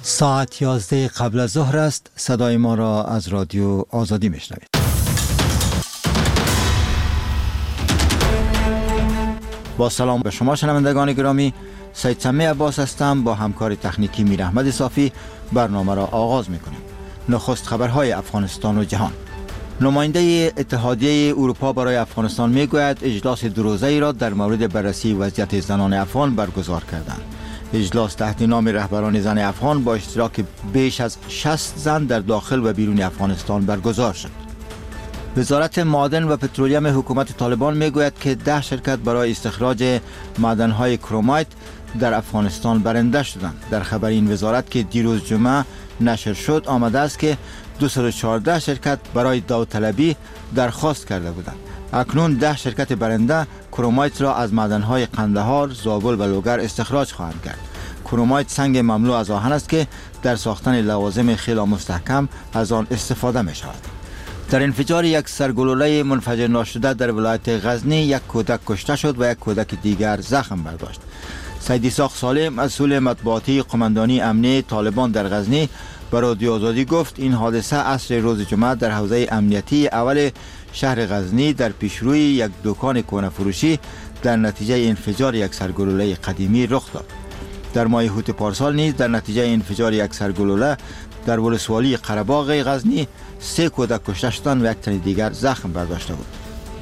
ساعت 11 قبل از ظهر است. صدای ما را از رادیو آزادی میشنوید. با سلام به شما شنوندگان گرامی، سید سمی عباس هستم. با همکار تکنیکی میر احمد صافی برنامه را آغاز میکنیم. نخست خبرهای افغانستان و جهان. نماینده اتحادیه اروپا برای افغانستان میگوید اجلاس دو روزه‌ای را در مورد بررسی وضعیت زنان افغان برگزار کردند. اجلاس تحت نام رهبران زن افغان با اشتراک بیش از 60 زن در داخل و بیرون افغانستان برگزار شد. وزارت معادن و پترولیم حکومت طالبان میگوید که 10 شرکت برای استخراج معدن‌های کرومایت در افغانستان برنده شدند. در خبر این وزارت که دیروز جمعه نشر شد آمده است که 214 شرکت برای داوطلبی درخواست کرده بودند. اکنون 10 شرکت برنده کرومایت را از معدن‌های قندهار، زابل و لوگر استخراج خواهند کرد. کرومایت سنگ مملو از آهن است که در ساختن لوازم خیلی مستحکم از آن استفاده می شود. در انفجار یک سرگلوله منفجر ناشده در ولایت غزنی یک کودک کشته شد و یک کودک دیگر زخم برداشت. سید اسحاق سالم مسئول مطبوعاتی قماندانی امنی طالبان در غزنی به رادیو آزادی گفت این حادثه عصر روز جمعه در حوزه امنیتی اول شهر غزنی در پیشروی یک دکان کهنه فروشی در نتیجه انفجار یک سرگلوله قدیمی رخ داد. در ماه هوت پارسال نیز در نتیجه انفجار یک سرگلوله در ولسوالی قره‌باغ غزنی 3 کودک کشته شدند و یک تن دیگر زخم برداشته بود.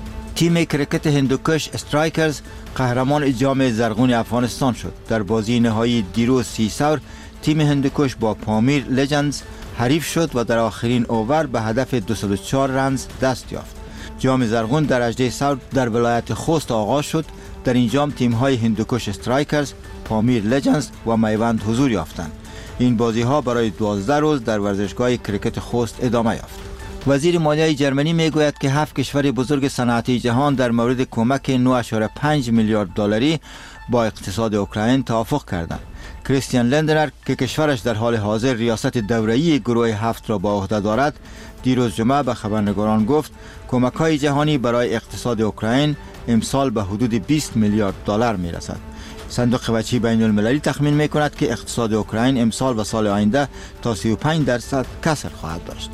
تیم کرکت هندوکش استرایکرز قهرمان جام زرغون افغانستان شد. در بازی نهایی دیروز 30 سور تیم هندوکش با پامیر لجندز حریف شد و در آخرین اوور به هدف 204 رنز دست یافت. جام زرغون در 18 سور در ولایت خوست آغاز شد. در این جام تیم‌های هندوکش استرایکرز، پامیر لجندز و میوند حضور یافتند. این بازی‌ها برای 12 روز در ورزشگاه کرکت خوست ادامه یافت. وزیر مالیه جرمنی میگوید که 7 کشور بزرگ صنعتی جهان در مورد کمک 9.5 میلیارد دلاری با اقتصاد اوکراین توافق کردند. کریستیان لندنر که کشورش در حال حاضر ریاست دوره‌ای گروه 7 را با عهده دارد، دیروز جمعه به خبرنگاران گفت کمک‌های جهانی برای اقتصاد اوکراین امسال به حدود 20 میلیارد دلار میرسد. صندوق بچی بین المللی تخمین میکند که اقتصاد اوکراین امسال و سال آینده تا 35% کسر خواهد داشت.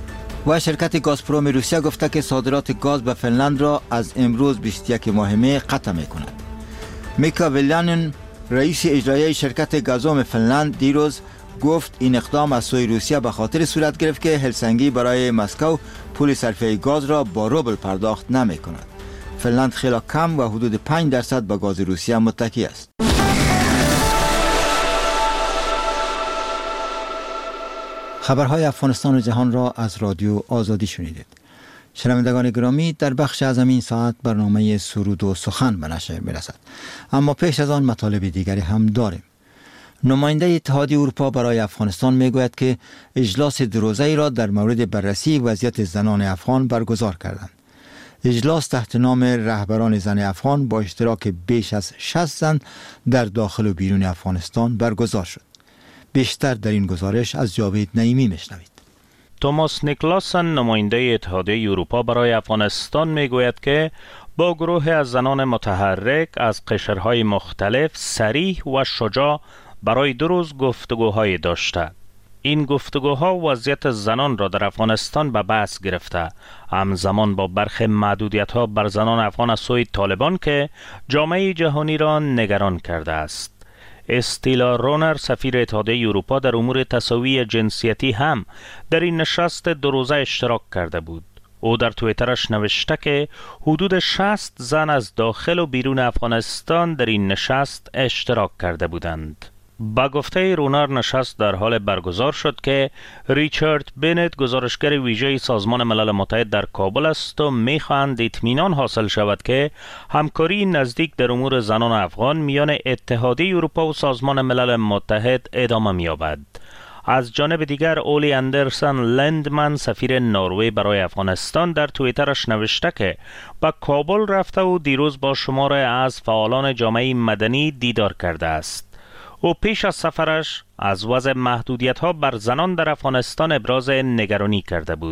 و شرکت گازپروم روسیه گفته که صادرات گاز به فنلند را از امروز 21 ماه می قطع میکند. میکا ویلانن رئیس اجرایی شرکت گازوم فنلند دیروز گفت این اقدام از سوی روسیه به خاطر صورت گرفت که هلسینکی برای مسکو پول صرفه گاز را با روبل پرداخت نمی کند. فنلند خیلی کم و حدود 5% به گاز روسیه متکی است. خبرهای افغانستان و جهان را از رادیو آزادی شنیدید. شنوندگان گرامی، در بخش از این ساعت برنامه سرود و سخن به نشر می‌رسد. اما پیش از آن مطالب دیگری هم داریم. نماینده اتحادیه اروپا برای افغانستان میگوید که اجلاس دو روزه‌ای را در مورد بررسی وضعیت زنان افغان برگزار کردند. اجلاس تحت نام رهبران زن افغان با اشتراک بیش از 60 زن در داخل و بیرون افغانستان برگزار شد. بیشتر در این گزارش از جاوید نعیمی میشنوید. توماس نیکلاسن نماینده اتحادیه اروپا برای افغانستان میگوید که با گروه از زنان متحرک از قشرهای مختلف صریح و شجاع برای 2 روز گفتگوهای داشته. این گفتگوها وضعیت زنان را در افغانستان به بحث گرفته، همزمان با برخی محدودیت‌ها بر زنان افغان از سوی طالبان که جامعه جهانی را نگران کرده است. استیلا رونر سفیر اتحادیه اروپا در امور تساوی جنسیتی هم در این نشست 2 روزه اشتراک کرده بود. او در توییترش نوشته که حدود 60 زن از داخل و بیرون افغانستان در این نشست اشتراک کرده بودند. با گفته رونر نشست در حال برگزار شد که ریچارد بنت گزارشگر ویژه سازمان ملل متحد در کابل است و می‌خواهند اطمینان حاصل شود که همکاری نزدیک در امور زنان افغان میان اتحادیه اروپا و سازمان ملل متحد ادامه می‌یابد. از جانب دیگر اولی اندرسن لندمن سفیر نروژ برای افغانستان در توییترش نوشته که به کابل رفته و دیروز با شماری از فعالان جامعه مدنی دیدار کرده است. او پیش از سفرش از وضع محدودیت‌ها بر زنان در افغانستان ابراز نگرانی کرده بود.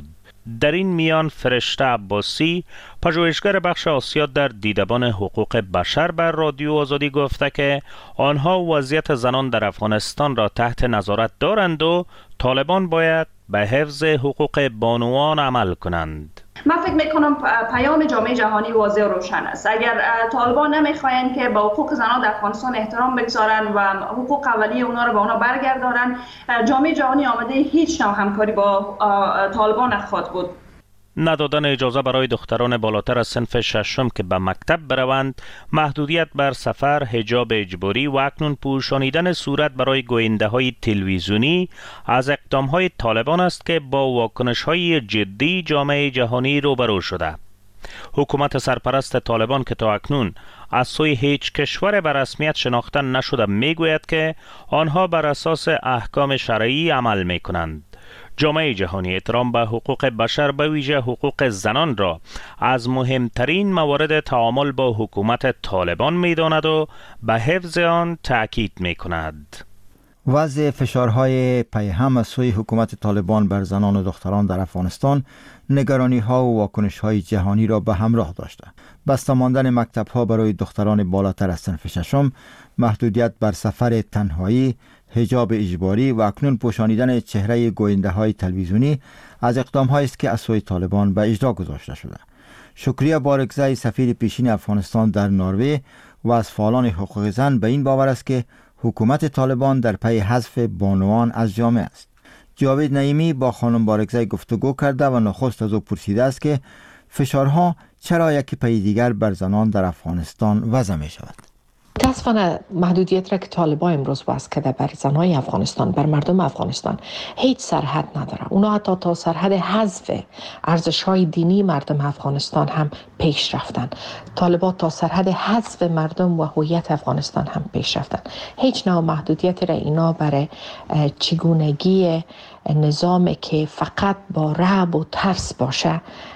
در این میان فرشته عباسی، پژوهشگر بخش آسیا در دیدبان حقوق بشر بر رادیو آزادی گفته که آنها وضعیت زنان در افغانستان را تحت نظارت دارند و طالبان باید به حفظ حقوق بانوان عمل کنند. من فکر میکنم پیام جامعه جهانی واضح و روشن است. اگر طالبان نمیخواین که با حقوق زنان در افغانستان احترام بگذارن و حقوق اولیه اونا رو به اونا برگردارن، جامعه جهانی آماده هیچ نوع همکاری با طالبان نخواهد بود. ندادن اجازه برای دختران بالاتر از صنف ششم که به مکتب بروند، محدودیت بر سفر، حجاب اجباری و اکنون پوشانیدن صورت برای گوینده‌های تلویزیونی از اقدام‌های طالبان است که با واکنش‌های جدی جامعه جهانی روبرو شده. حکومت سرپرست طالبان که تا اکنون از سوی هیچ کشور به رسمیت شناخته نشده میگوید که آنها بر اساس احکام شرعی عمل می‌کنند. جامعه جهانی احترام به حقوق بشر به ویژه حقوق زنان را از مهمترین موارد تعامل با حکومت طالبان می‌داند و به حفظ آن تأکید می‌کند. وضع فشارهای پیهم از سوی حکومت طالبان بر زنان و دختران در افغانستان نگرانی‌ها و واکنش‌های جهانی را به همراه داشته. بسته ماندن مکتب‌ها برای دختران بالاتر از صنف ششم، محدودیت بر سفر تنهایی، حجاب اجباری و اکنون پوشانیدن چهره گوینده‌های تلویزیونی از اقدام‌هایی است که از سوی طالبان به اجرا گذاشته شده. شکریه بارکزی، سفیر پیشین افغانستان در نروژ و از فعالان حقوق زن به این باور است که حکومت طالبان در پی حذف بانوان از جامعه است. جاوید نعیمی با خانم بارکزی گفتگو کرده و نخست از او پرسیده است که فشارها چرا یکی پی دیگر بر زنان در افغانستان وضع می شود. متاسفانه محدودیت را که طالبان امروز وضع کرده بر زنای افغانستان، بر مردم افغانستان هیچ سرحد نداره. اونا حتی تا سرحد حذف ارزش‌های دینی مردم افغانستان هم پیش رفتن. طالبان تا سرحد حذف مردم و هویت افغانستان هم پیش رفتن. هیچ نوع محدودیت را اینا برای چگونگی نظامی که فقط با رعب و ترس باشه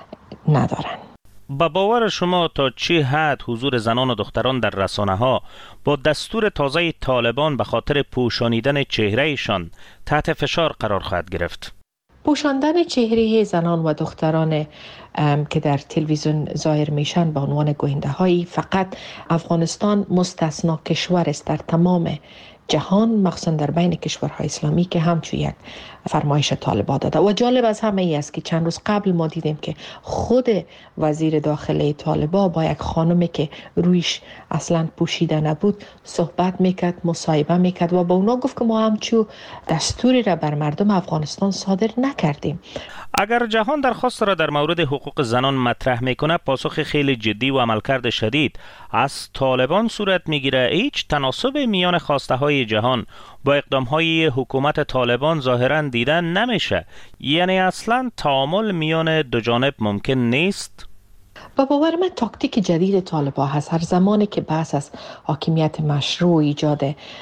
ندارن. با باور شما تا چه حد حضور زنان و دختران در رسانه‌ها با دستور تازه طالبان به خاطر پوشانیدن چهرهشان تحت فشار قرار خواهد گرفت؟ پوشاندن چهره زنان و دختران که در تلویزیون ظاهر میشن به عنوان گوینده‌هایی فقط افغانستان مستثنا کشور است در تمام جهان، مخصوصا در بین کشورهای اسلامی که همچون یک فرمایش طالبان داده. و جالب از همه ای است که چند روز قبل ما دیدیم که خود وزیر داخله طالبان با یک خانمی که رویش اصلا پوشیده نبود صحبت میکرد، مصاحبه میکرد و با اونا گفت که ما همچون دستوری را بر مردم افغانستان صادر نکردیم. اگر جهان درخواست را در مورد حقوق زنان مطرح میکنه، پاسخ خیلی جدی و عملکرد شدید از طالبان صورت میگیره. هیچ تناسب میان خواسته های جهان با اقدام های حکومت طالبان ظاهرا دیدن نمیشه. یعنی اصلا تعامل میان دو جانب ممکن نیست. با باور من تاکتیک جدید طالبان هست. هر زمانی که بحث از حاکمیت مشروع، ایجاد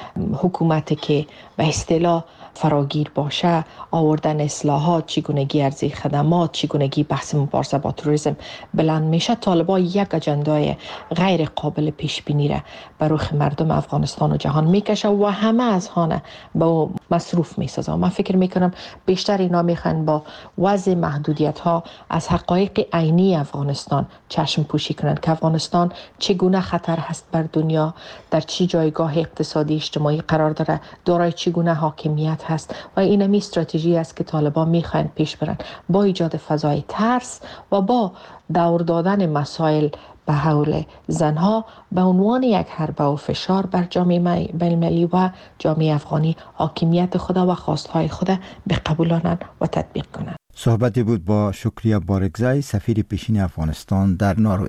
حکومتی که به اصطلاح فراگیر باشه، آوردن اصلاحات، چگونگی ارزی خدمات، چگونگی بحث مبارزه با تروریسم بلند میشه، طالبان یک اجندای غیر قابل پیش بینی را بر روخ مردم افغانستان و جهان میکشه و همه از هانه با مصروف میسازه. من فکر میکنم بیشتر اینا میخوان با وضع محدودیت ها از حقایق عینی افغانستان چشم پوشی کنند که افغانستان چگونه خطر هست بر دنیا، در چه جایگاه اقتصادی اجتماعی قرار داره، دارای چگونه حاکمیت هست و این استراتژی است که طالبان میخوان پیش برن با ایجاد فضای ترس و با دور دادن مسائل به حول زنها به عنوان یک حربه و فشار بر جامعه بین‌المللی و جامعه افغانی حاکمیت خود و خواستهای خود به قبولانند و تطبیق کنند. صحبتی بود با شکریه بارکزی، سفیر پیشین افغانستان در نروژ.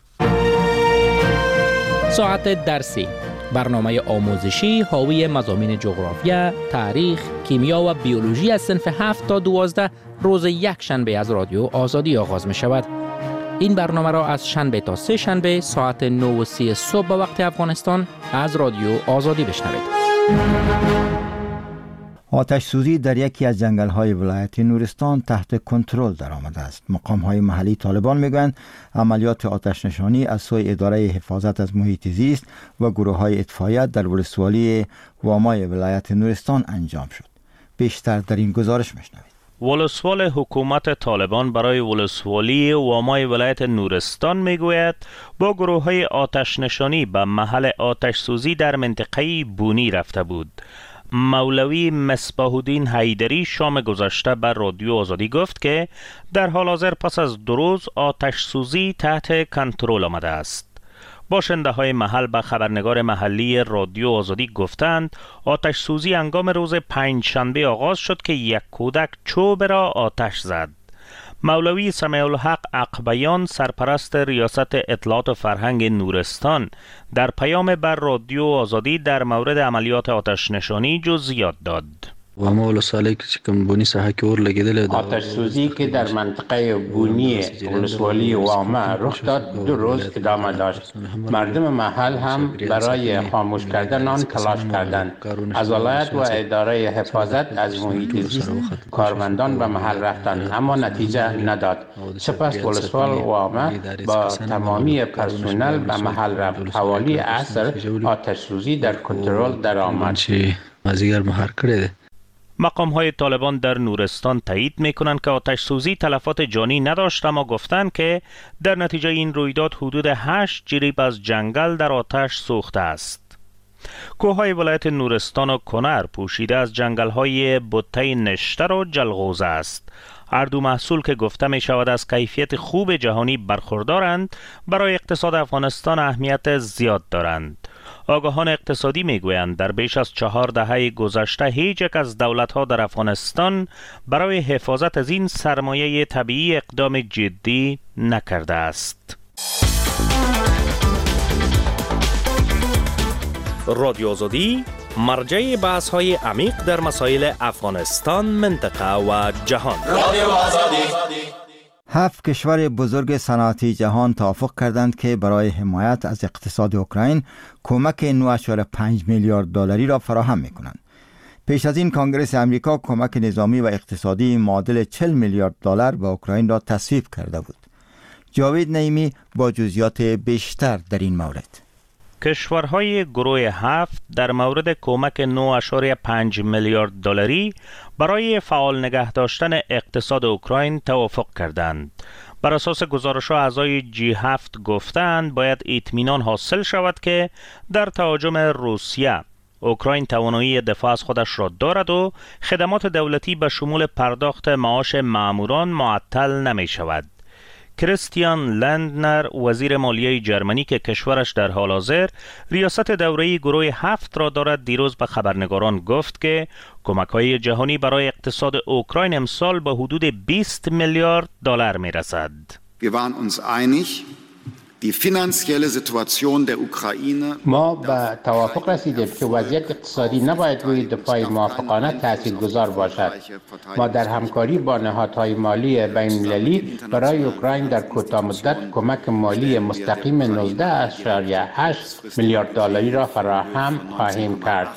ساعت درسی، برنامه آموزشی حاوی مضامین جغرافیا، تاریخ، کیمیا و بیولوژی از صنف 7 تا 12 روز یک شنبه از رادیو آزادی آغاز می شود. این برنامه را از شنبه تا سه شنبه ساعت 9:30 صبح به وقت افغانستان از رادیو آزادی بشنوید. آتش سوزی در یکی از جنگل‌های ولایت نورستان تحت کنترل درآمده است. مقام‌های محلی طالبان میگویند عملیات آتش نشانی از سوی اداره حفاظت از محیط زیست و گروه‌های اطفائیه در ولسوالی وامای ولایت نورستان انجام شد. بیشتر در این گزارش میشنوید. ولسوال حکومت طالبان برای ولسوالی وامای ولایت نورستان میگوید با گروه های آتش نشانی به محل آتش سوزی در منطقه بونی رفته بود. مولوی مصباح الدین حیدری شام گذشته بر رادیو آزادی گفت که در حال حاضر پس از 2 روز آتش سوزی تحت کنترل آمده است. باشنده های محل به خبرنگار محلی رادیو آزادی گفتند آتش سوزی هنگام روز 5 شنبه آغاز شد که یک کودک چوب را آتش زد. مولوی سمیع الحق عقبیان سرپرست ریاست اطلاعات و فرهنگ نورستان در پیام بر رادیو آزادی در مورد عملیات آتش نشانی جزئیات داد. و ما ولسوالی که بونی ساحه کې اور لګیدل آتش سوزی که در منطقه بونی ولسوالی وامه رخ داد 2 روز ادامه داشت. مردم محل هم برای خاموش کردن آن تلاش کردند. از ولایت و اداره حفاظت از محیط زیست کارمندان به محل رفتند اما نتیجه نداد. سپس ولسوال وامه با تمامی پرسنل به محل رفت. حوالی عصر آتش سوزی در کنترل درآمد. مازیګر مهار کړی. مقام های طالبان در نورستان تایید می کنند که آتش سوزی تلفات جانی نداشت، اما گفتند که در نتیجه این رویداد حدود 8 جریب از جنگل در آتش سوخته است. کوههای ولایت نورستان و کنر پوشیده از جنگل های بطه نشتر و جلغوزه است. هر دو محصول که گفته می شود از کیفیت خوب جهانی برخوردارند، برای اقتصاد افغانستان اهمیت زیاد دارند. آگاهان اقتصادی میگویند در بیش از 4 دهه گذشته هیچ یک از دولت‌ها در افغانستان برای حفاظت از این سرمایه طبیعی اقدام جدی نکرده است. رادیو آزادی مرجع بحث‌های عمیق در مسائل افغانستان، منطقه و جهان. رادیو آزادی 7 کشور بزرگ صنعتی جهان توافق کردند که برای حمایت از اقتصاد اوکراین کمک 9.5 میلیارد دلاری را فراهم می‌کنند. پیش از این کنگره امریکا کمک نظامی و اقتصادی معادل 40 میلیارد دلار به اوکراین را تصویب کرده بود. جاوید نعیمی با جزئیات بیشتر در این مورد. کشورهای گروه 7 در مورد کمک 9.5 میلیارد دلاری برای فعال نگه داشتن اقتصاد اوکراین توافق کردند. بر اساس گزارش اعضای G7 گفتند باید اطمینان حاصل شود که در تهاجم روسیه اوکراین توانایی دفاع از خودش را دارد و خدمات دولتی به شمول پرداخت معاش ماموران معطل نمی شود. کریستیان لندنر وزیر مالیه جرمنی که کشورش در حال حاضر ریاست دوره‌ای گروه 7 را دارد دیروز به خبرنگاران گفت که کمک‌های جهانی برای اقتصاد اوکراین امسال به حدود 20 میلیارد دلار می‌رسد. ما به توافق رسیدیم که وضعیت اقتصادی نباید روی دفاع موافقانه تاثیرگذار باشد. ما در همکاری با نهادهای مالی بین‌المللی برای اوکراین در کوتاه مدت کمک مالی مستقیم 19.8 میلیارد دلاری را فراهم خواهیم کرد.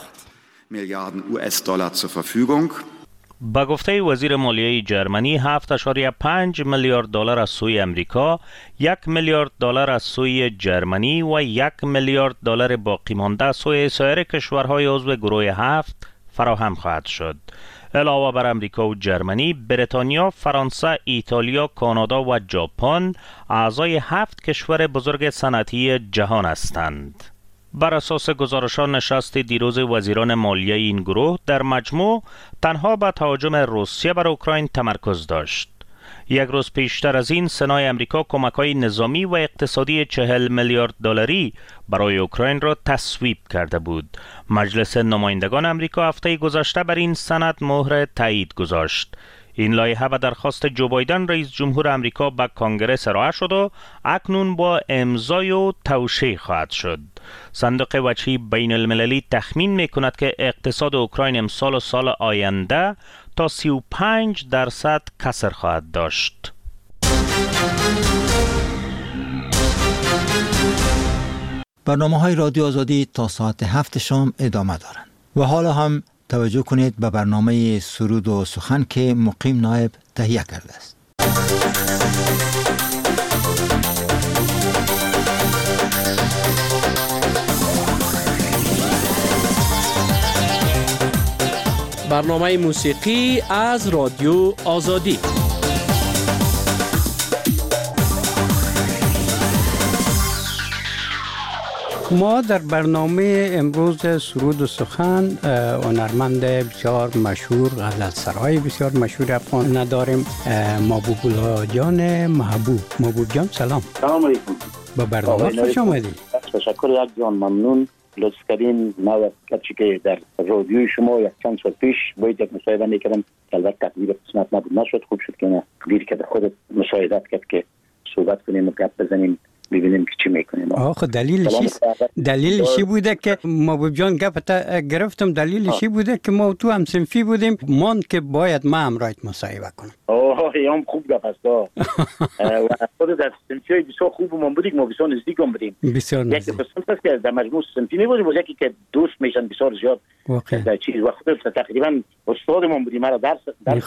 با گفته وزیر مالیه جرمنی 7.5 میلیارد دلار از سوی امریکا، 1 میلیارد دلار از سوی جرمنی و 1 میلیارد دلار باقی مانده از سوی سایر کشورهای عضو گروه 7 فراهم خواهد شد. علاوه بر امریکا و جرمنی، بریتانیا، فرانسه، ایتالیا، کانادا و ژاپن اعضای 7 کشور بزرگ صنعتی جهان هستند. بر اساس گزارشان نشست دیروز وزیران مالیه این گروه در مجموع تنها به تهاجم روسیه بر اوکراین تمرکز داشت. یک روز پیشتر از این سنای امریکا کمک‌های نظامی و اقتصادی 40 میلیارد دلاری برای اوکراین را تصویب کرده بود. مجلس نمایندگان امریکا هفته گذشته بر این سند مهر تایید گذاشت. این لایحه به درخواست جو بایدن رئیس جمهور امریکا به کنگره ارائه شد و اکنون با امضای و توشیح خواهد شد. صندوق وجهی بین المللی تخمین می کند که اقتصاد اوکراین امسال و سال آینده تا 35% کسر خواهد داشت. برنامه‌های رادیو آزادی تا ساعت 7 شام ادامه دارند. و حالا هم توجه کنید به برنامه سرود و سخن که مقیم نایب تهیه کرده است. برنامه موسیقی از رادیو آزادی. ما در برنامه امروز سرود و سخن هنرمند بسیار مشهور، غزلسرای بسیار مشهور افغان نداریم، محبوب الله جان محبوب. محبوب جان سلام. سلام علیکم. با برنامه خوش آمدید. تشکر یک جان، ممنون. لطف کردین. ما وقتی که در رادیوی شما یک چند سال پیش باید یک مصاحبه میکردم، البته تقدیر قسمت نبود، نشد. خوب شد که دیر که خودت مصاحبت کرد که صحبت کنیم و گپ بزنیم ببینیم که چی میکنیم. آخه دلیلش چی بوده که محبوب جان گپت گرفتم؟ دلیلش چی بوده که ما تو هم صنفی بودیم، مان که باید ما هم رایت مصاحبه کنم. هم خوب گپ است. و خود در صنفی بسیار خوب ما بودیم، ما بسیار نزدیک هم بودیم. بسیار نزدیک. یک قسمت است که در مجموع صنفی میبودیم و یکی که دوست میشن بسیار زیاد. در چیز وقت تقریبا استادمون بودیم، مرا درس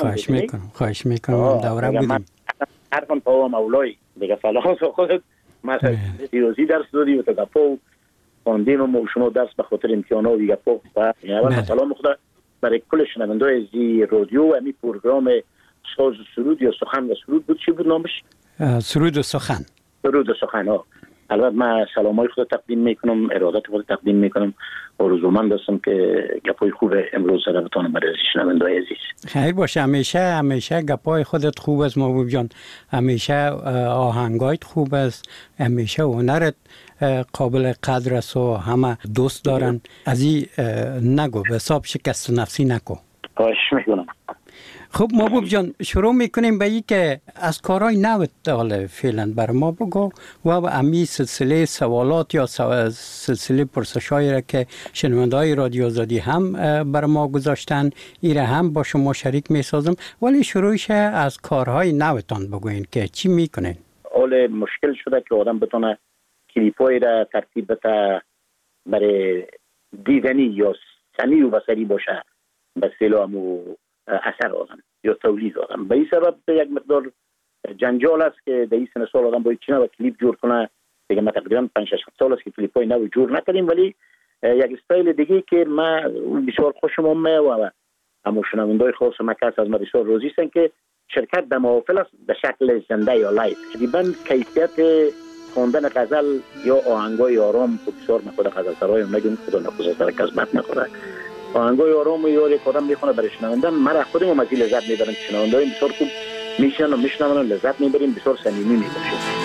خواهش میکنم دوره بودیم. حرفم پاو مولای دیگه فلاس خودت مثلا ریاضی درس دادی و تدفع خواندیم و شما درس به خاطر امتحانات دیگه و اول سلام خدا برای کل شنونده‌های زی رادیو و می پروگرام ساز و سرود یا سخن و سرود بود. چی بود نامش؟ سرود و سخن. سرود و سخن ها. البته من سلامای خود تقدیم میکنم، ارادت خود تقدیم میکنم. آرزومند هستم که گپای خوب امروز را بتونم برای شنونده‌های عزیز. خیر باشه. همیشه گپای خودت خوب است محبوب جان، همیشه آهنگایت خوب است، همیشه هنرت قابل قدر است و همه دوست دارن. از این نگو، به حساب شکست نفسی نکو. خواهش میکنم. خب محبوب جان، شروع میکنیم به این که از کارهای نوت حالا فعلا بر ما بگو و امی سلسله سوالات یا سلسله پرسشایی را که شنونده‌های رادیو آزادی هم بر ما گذاشتن ایره هم با شما شریک میسازم، ولی شروعش از کارهای نوتان بگوین که چی میکنین. حالا مشکل شده که آدم بتونه کلیپایی را ترتیب بده برای دیدنی یا سمی و بصری باشه به سلام و اثر آدم یا تولید آدم. به این سبب یک مقدار جنجال است که در این سن سال آدم باید چینه و کلیپ جور کنه. دیگه ما تقریبا 5-6 سال است که کلیپ های نو جور نکردیم، ولی یک استایل دیگه که من بسیار خوشم اومد و همون شنونده‌های خاص ما کس از ما بسیار راضی هستن که شرکت در محافل است به شکل زنده یا لایو. تقریبا کیفیت خواندن غزل یا آهنگای آرام بسیار من خود غزل سرای نگم خدا نخواسته سر کسبت نکنه. آهنگای آرام یا یک آدم میخونه برای شنوندن، من خودم از این لذت میبرم. شنونده‌های بسیار خوب میشنن و میشنون و لذت میبریم، بسیار صمیمی میباشیم.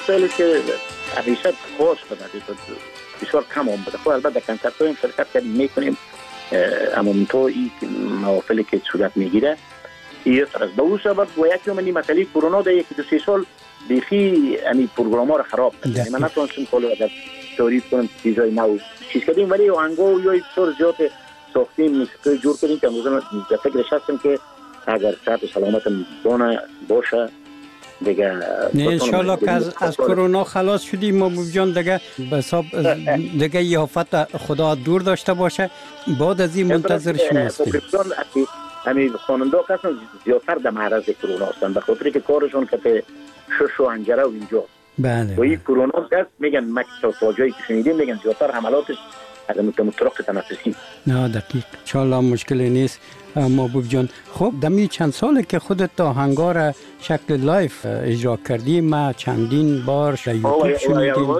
مسائلی که همیشه خاص بده بسیار کم هم بده. خب البته کنسرت های شرکت کردیم میکنیم، اما تو این محافلی که صورت میگیره یه طرز به اون سبب و یکی همینی مسئله کرونا در یکی دو سه سال بیخی امی پروگرام ها رو خراب کرد. من نتونستم کلو اگر تعریف کنم چیزای نو چیز کردیم، ولی آهنگا یا بسیار زیاد ساختیم موسیقی جور کردیم که امروز در فکرش هستم که اگر صحت و سلامتم باشه دیگه انشالله که از کرونا خلاص شدیم محبوب جان، دیگه به حساب دیگه یه آفت خدا دور داشته باشه. بعد از این منتظر شما هستیم. همین خواننده ها هستن زیادتر در معرض کرونا هستن به خاطر که کارشون که شش و انجره و اینجا. بله. و این کرونا هست میگن مکتا فاجعه‌ای که شنیدیم میگن زیادتر حملاتش از مترقب تنفسی. نه دقیق. انشالله مشکلی نیست محبوب جان. خب دمی چند ساله که خودت آهنگا را شکل لایف اجرا کردی، ما چندین بار در یوتیوب شنیدیم.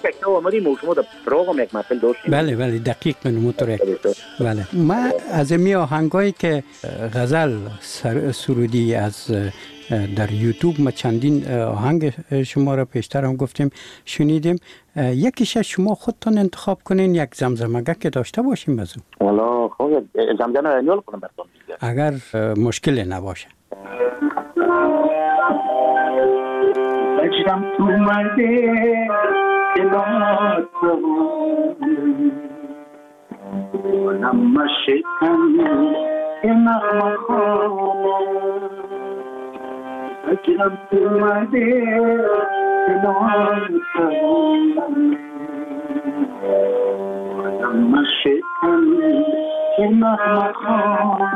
بله بله دقیق منوتره. بله ما از می آهنگایی که غزل سرودی از در یوتیوب ما چندین آهنگ شما را پیشتر هم گفتیم شنیدیم. یکیش شما خودتان انتخاب کنین، یک زمزمه که داشته باشیم از اون. والا خب زمزمه را نیال کنم براتون اگر مشکل نباشه. بجرم تو مرده کنار تو نم شکن نغمه خواه بجرم تو مرده کنار تو نم شکن نغمه خواه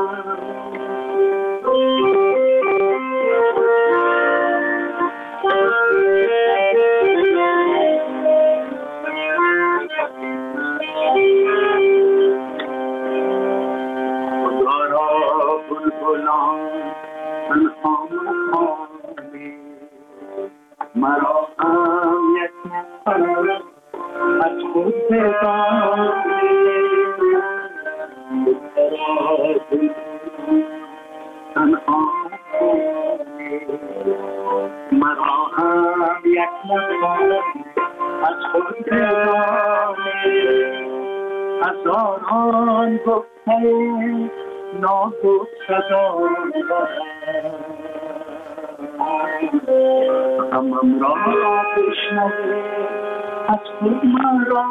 مرا هم یک نفر از خود بدانی تنها مرا هم یک نفر از خود بدانی هزاران گفته ناگفت شدان غمم را بشنوی از خود مرا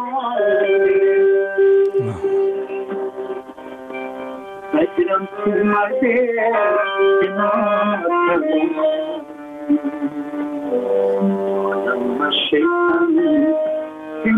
بگیرم تو مرده کنار آدم شیطان که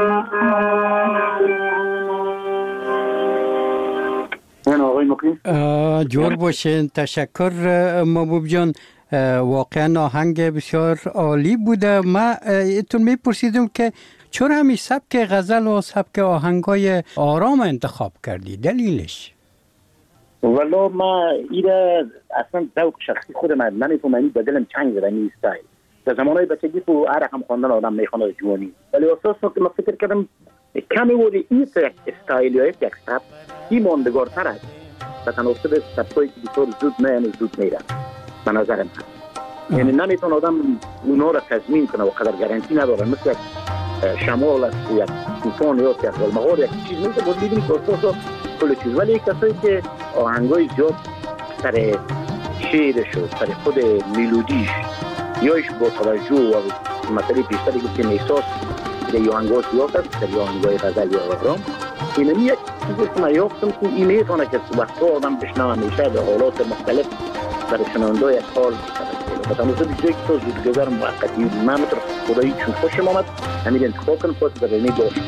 جور باشین. تشکر محبوب جان، واقعا آهنگ بسیار عالی بوده. ما ایتون میپرسیدم که چرا همی سبک غزل و سبک آهنگای آرام انتخاب کردی؟ دلیلش؟ والا ما ایره اصلا ذوق شخصی خود من نمیفهمم بدلم چنگ زدم این استایل. در زمانهای بچگی تو هر رقم خواندن آدم میخونه جوانی، ولی اساس که من فکر کردم کمی ولی این استایل یا یک سبک این ماندگارتر است و تناسب سبکایی که بسیار زود زود میرن به نظر من. یعنی نمیتون آدم اونا را تضمین کنه و قدر گارانتی نداره، مثل یک شمال است یک طوفان یا یک غلمغار یک چیز میشه بود میبینی که اساسا کل چیز. ولی کسایی که آهنگای زیاد سر شعرش و سر خود ملودیش یایش با توجه و مسئله بیشتری که احساس در آهنگای زیاد است، در آهنگای غزل یا آرام، اینمی یک چیزی که من یافتم که این میتونه که وقتا آدم بشنوه همیشه به حالات مختلف در شنونده یک حال و تناسب جایی که تو زودگذر موقتی من مطور خدایی چون خوشم آمد همین انتخاب کنم خواست در رمی باشه.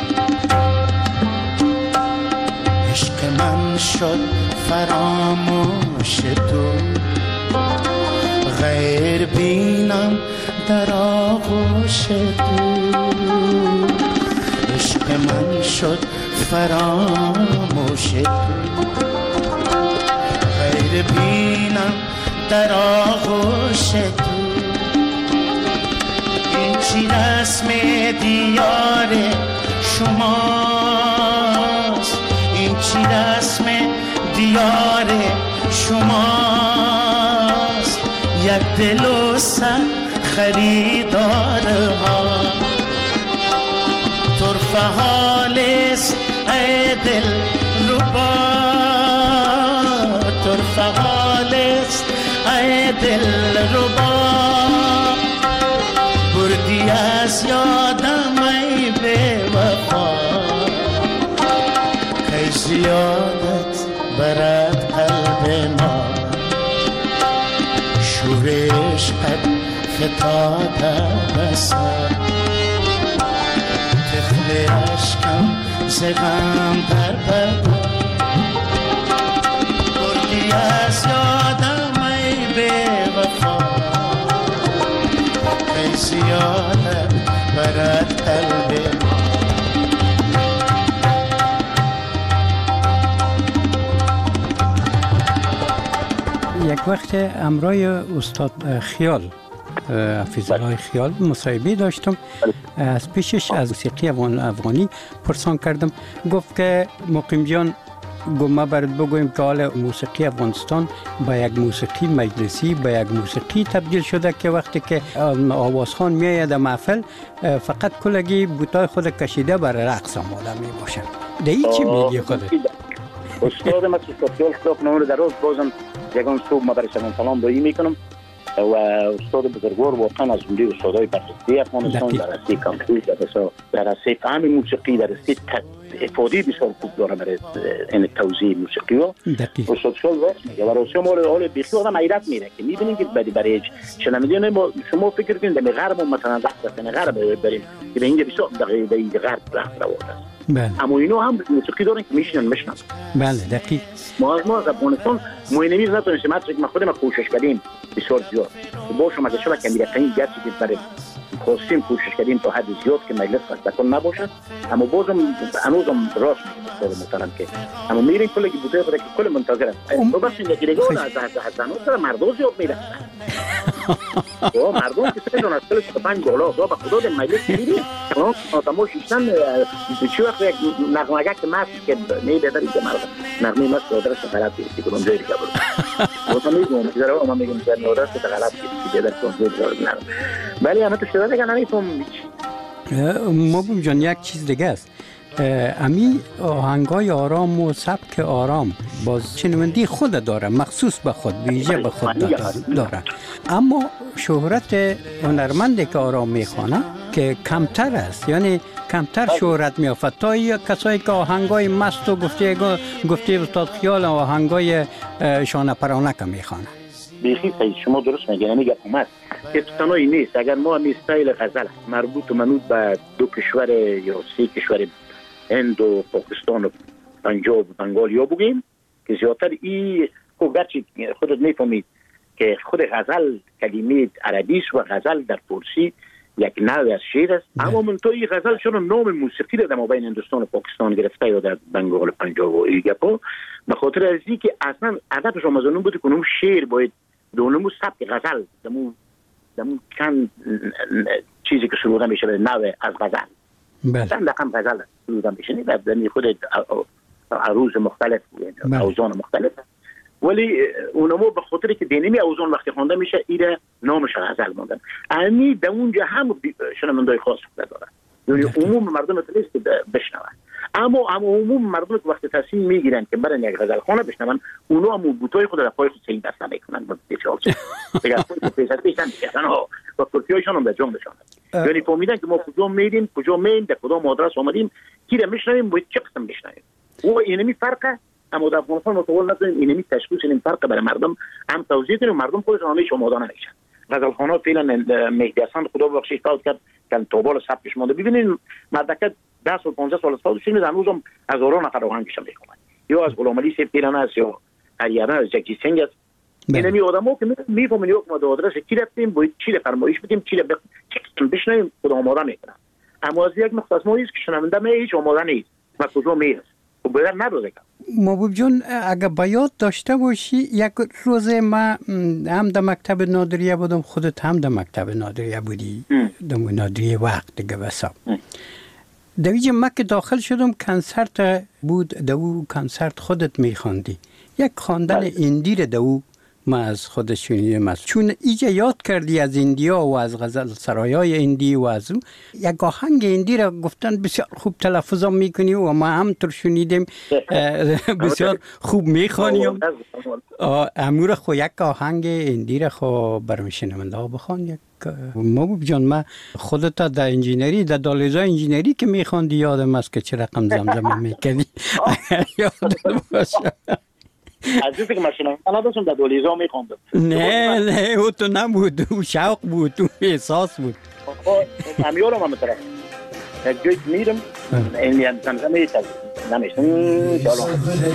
عشق من شد فراموش تو، غیر بینم در آغوش تو. عشق من شد فراموش تو، غیر بینم در آغوش تو. این چی رسم دیار شماست، این چی رسم دیار شماست. یک دل و سر خریدارها طرف حال است ای دل ربا طرف حال است ای دل ربا بردی از یادم ای بے وفا که زیادت برد قلب ما شور عشقت فتاده بسر طفل عشقم زغم در ببر بردی از یادم ای بے وفا ای زیادت برد قلب ما یک وقت همراه استاد خیال حفیظالله خیال مصاحبه داشتم. از پیشش از موسیقی افغانی پرسان کردم. گفت که مقیم جان ما برات بگویم که حال موسیقی افغانستان با یک موسیقی مجلسی با یک موسیقی تبدیل شده که وقتی که آوازخوان میآید محفل فقط کلگی بوتای خود کشیده برای رقص آماده می باشه. دایی چی میگی خودت؟ استاد ما استاد خیال نمونه در روز بازم یگان صبح ما برای سلام دایی میکنم و استاد بزرگوار واقعا از جمله استادای برجسته افغانستان در راسته کامپیوتر در راسته فهم موسیقی در راسته افادی بسیار خوب داره برای این توزیع موسیقی و استاد خیال راست میگه و راسته ما حال بیخی آدم حیرت میره که میبینیم که برای شنوندگان ما شما فکر کنید در غرب مثلا در غرب بریم که به اینجا بسیار در غرب رفت رواد است. اما اینو هم موسیقی دارن که میشنن. بله دقیق. ما از افغانستان نمیز نتونستیم حتی که ما خودم کوشش کردیم بسیار زیاد با شما که شما کمیرقین گرچه که برای خواستیم کوشش کردیم تا حد زیاد که مجلس خستکن نباشد اما بازم هنوزم راست میگه محترم که اما میریم کلی که بوده که کل منتظر است تو بس این دیگه از زنان مردم زیاد میرن تو مردم که سه جون از کل 5 بالا تو به خدا در مجلس میریم آدمو شیشتن چی وقت یک نغمه‌گر که ماست که میبداری که مردم نغمه ماست دادرش غلط بیستی کنم جایی دیگه برو تو میگم که ما میگیم که نودرش غلط بیستی بدر کنم ولی همه تو شده دیگه نمیفهم مبیم جان یک چیز دیگه است امی آهنگای آرام و سبک آرام باز شنوندی خود داره مخصوص به خود ویژه به خود داره اما شهرت هنرمندی که آرام میخوانه که کمتر است یعنی کمتر شهرت میافت تا کسایی که آهنگای مست و گفته استاد خیال آهنگای شانه پرانه که میخوانه بیخی صحیح شما درست میگه نمیگه اومد که تنهایی نیست اگر ما هم استایل غزل مربوط و منوط به دو کشور یا سه کشور هند و پاکستان و پنجاب و بنگال یا بگیم که زیادتر این گرچه خودت میفهمید که خود غزل کلمه عربی است و غزل در فارسی یک نوع از شعر است اما من تو این غزل چون نام موسیقی را در مابین هندوستان و پاکستان گرفته یا در بنگال و پنجاب و این گپا به خاطر از اینکه اصلا هدفش از اون بود که اون شعر باید دونمو سبک غزل دمون چند چیزی که سروده میشه به نوع از غزل چند رقم غزل سروده میشه در خود عروض مختلف اوزان مختلف ولی اونمو به خاطر که دینمی اوزان وقتی خوانده میشه ایره نامش غزل موندن یعنی در اونجا هم شنوندای خاص داره یعنی عموم مردم تلیست بشنون اما عموم مردم که وقتی تصمیم میگیرن که برن یک غزل خانه بشنون اونو هم بوتای خود در پای خود سین دست نمیکنن دیگه خود پیشن میکنن و کرسیایشان هم در جان بشانن یعنی فهمیدن که ما کجا میریم کجا میریم در کدام آدرس آمدیم کی را میشنویم باید چه قسم بشنویم او اینمی فرقه اما در افغانستان متول نداریم اینمی تشخیص این فرق برای مردم هم توضیح کنیم مردم خودشون همیشه آماده نمیشن غزلخوان‌ها فعلا مهدی حسن خدا بخشش تاوت کرد که توبال سبکش مونده ببینید مردکه 10 سال 15 سال استاد شده هنوزم هزاران نفر آهنگش میخونن یا از غلام علی سیف پیران است یا هریانه از جکی سنگ است اینمی آدم‌ها که میفهمن یک ما آدرس کی رفتیم باید چی رو فرمایش بدیم چی رو بشنویم خود آماده میکنن اما از یک نقطه ما است که شنونده هیچ آماده نیست و کجا میره خب باید نداره محبوب جان اگر بیاد داشته باشی یک روز ما هم در مکتب نادریه بودم خودت هم در مکتب نادریه بودی در نادریه وقت دیگه بسا در اینجا ما که داخل شدم کنسرت بود در او کنسرت خودت میخواندی یک خواندن اندیر در او ما از خود شنیدم چون ایجا یاد کردی از ایندیا و از غزل سرایای هندی و از یک آهنگ هندی را گفتن بسیار خوب تلفظ میکنی و ما همطور شنیدیم بسیار خوب میخوانیم. امور خو یک آهنگ هندی را خو برای شنونده ها بخوان. یک محبوب جان، ما خودت در انجینری در دالیزای انجینری که میخواندی یادم است که چه رقم زمزمه میکنی. یادم باشه از اینکه که ماشین من داشتم در دالیزا میخواندم. نه او تو نبود، او شوق بود، او احساس بود. همیارم هم طرف یک جایی میرم این زمزمه ایتال نمیشتم چالو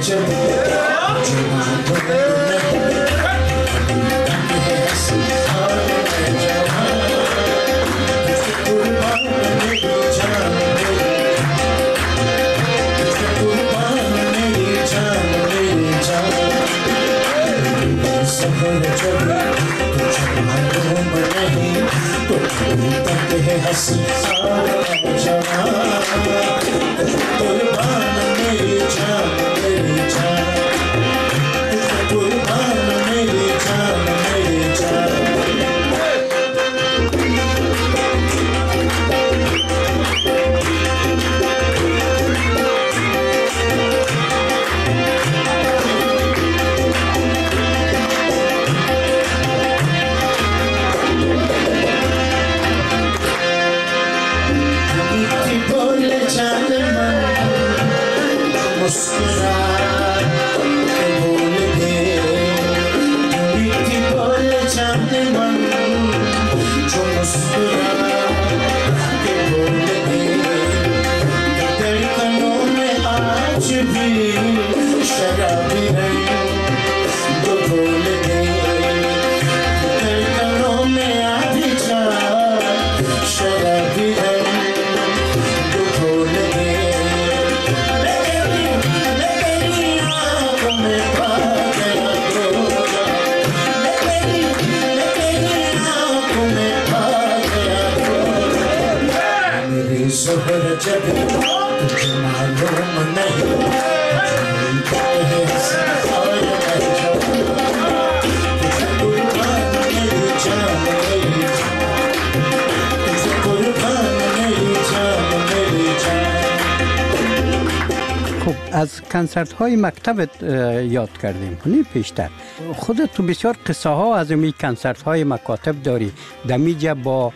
از کنسرت های مکتبت یاد کردیم کنی پیشتر. خودت تو بسیار قصه ها از این کنسرت های مکاتب داری. دمیجا با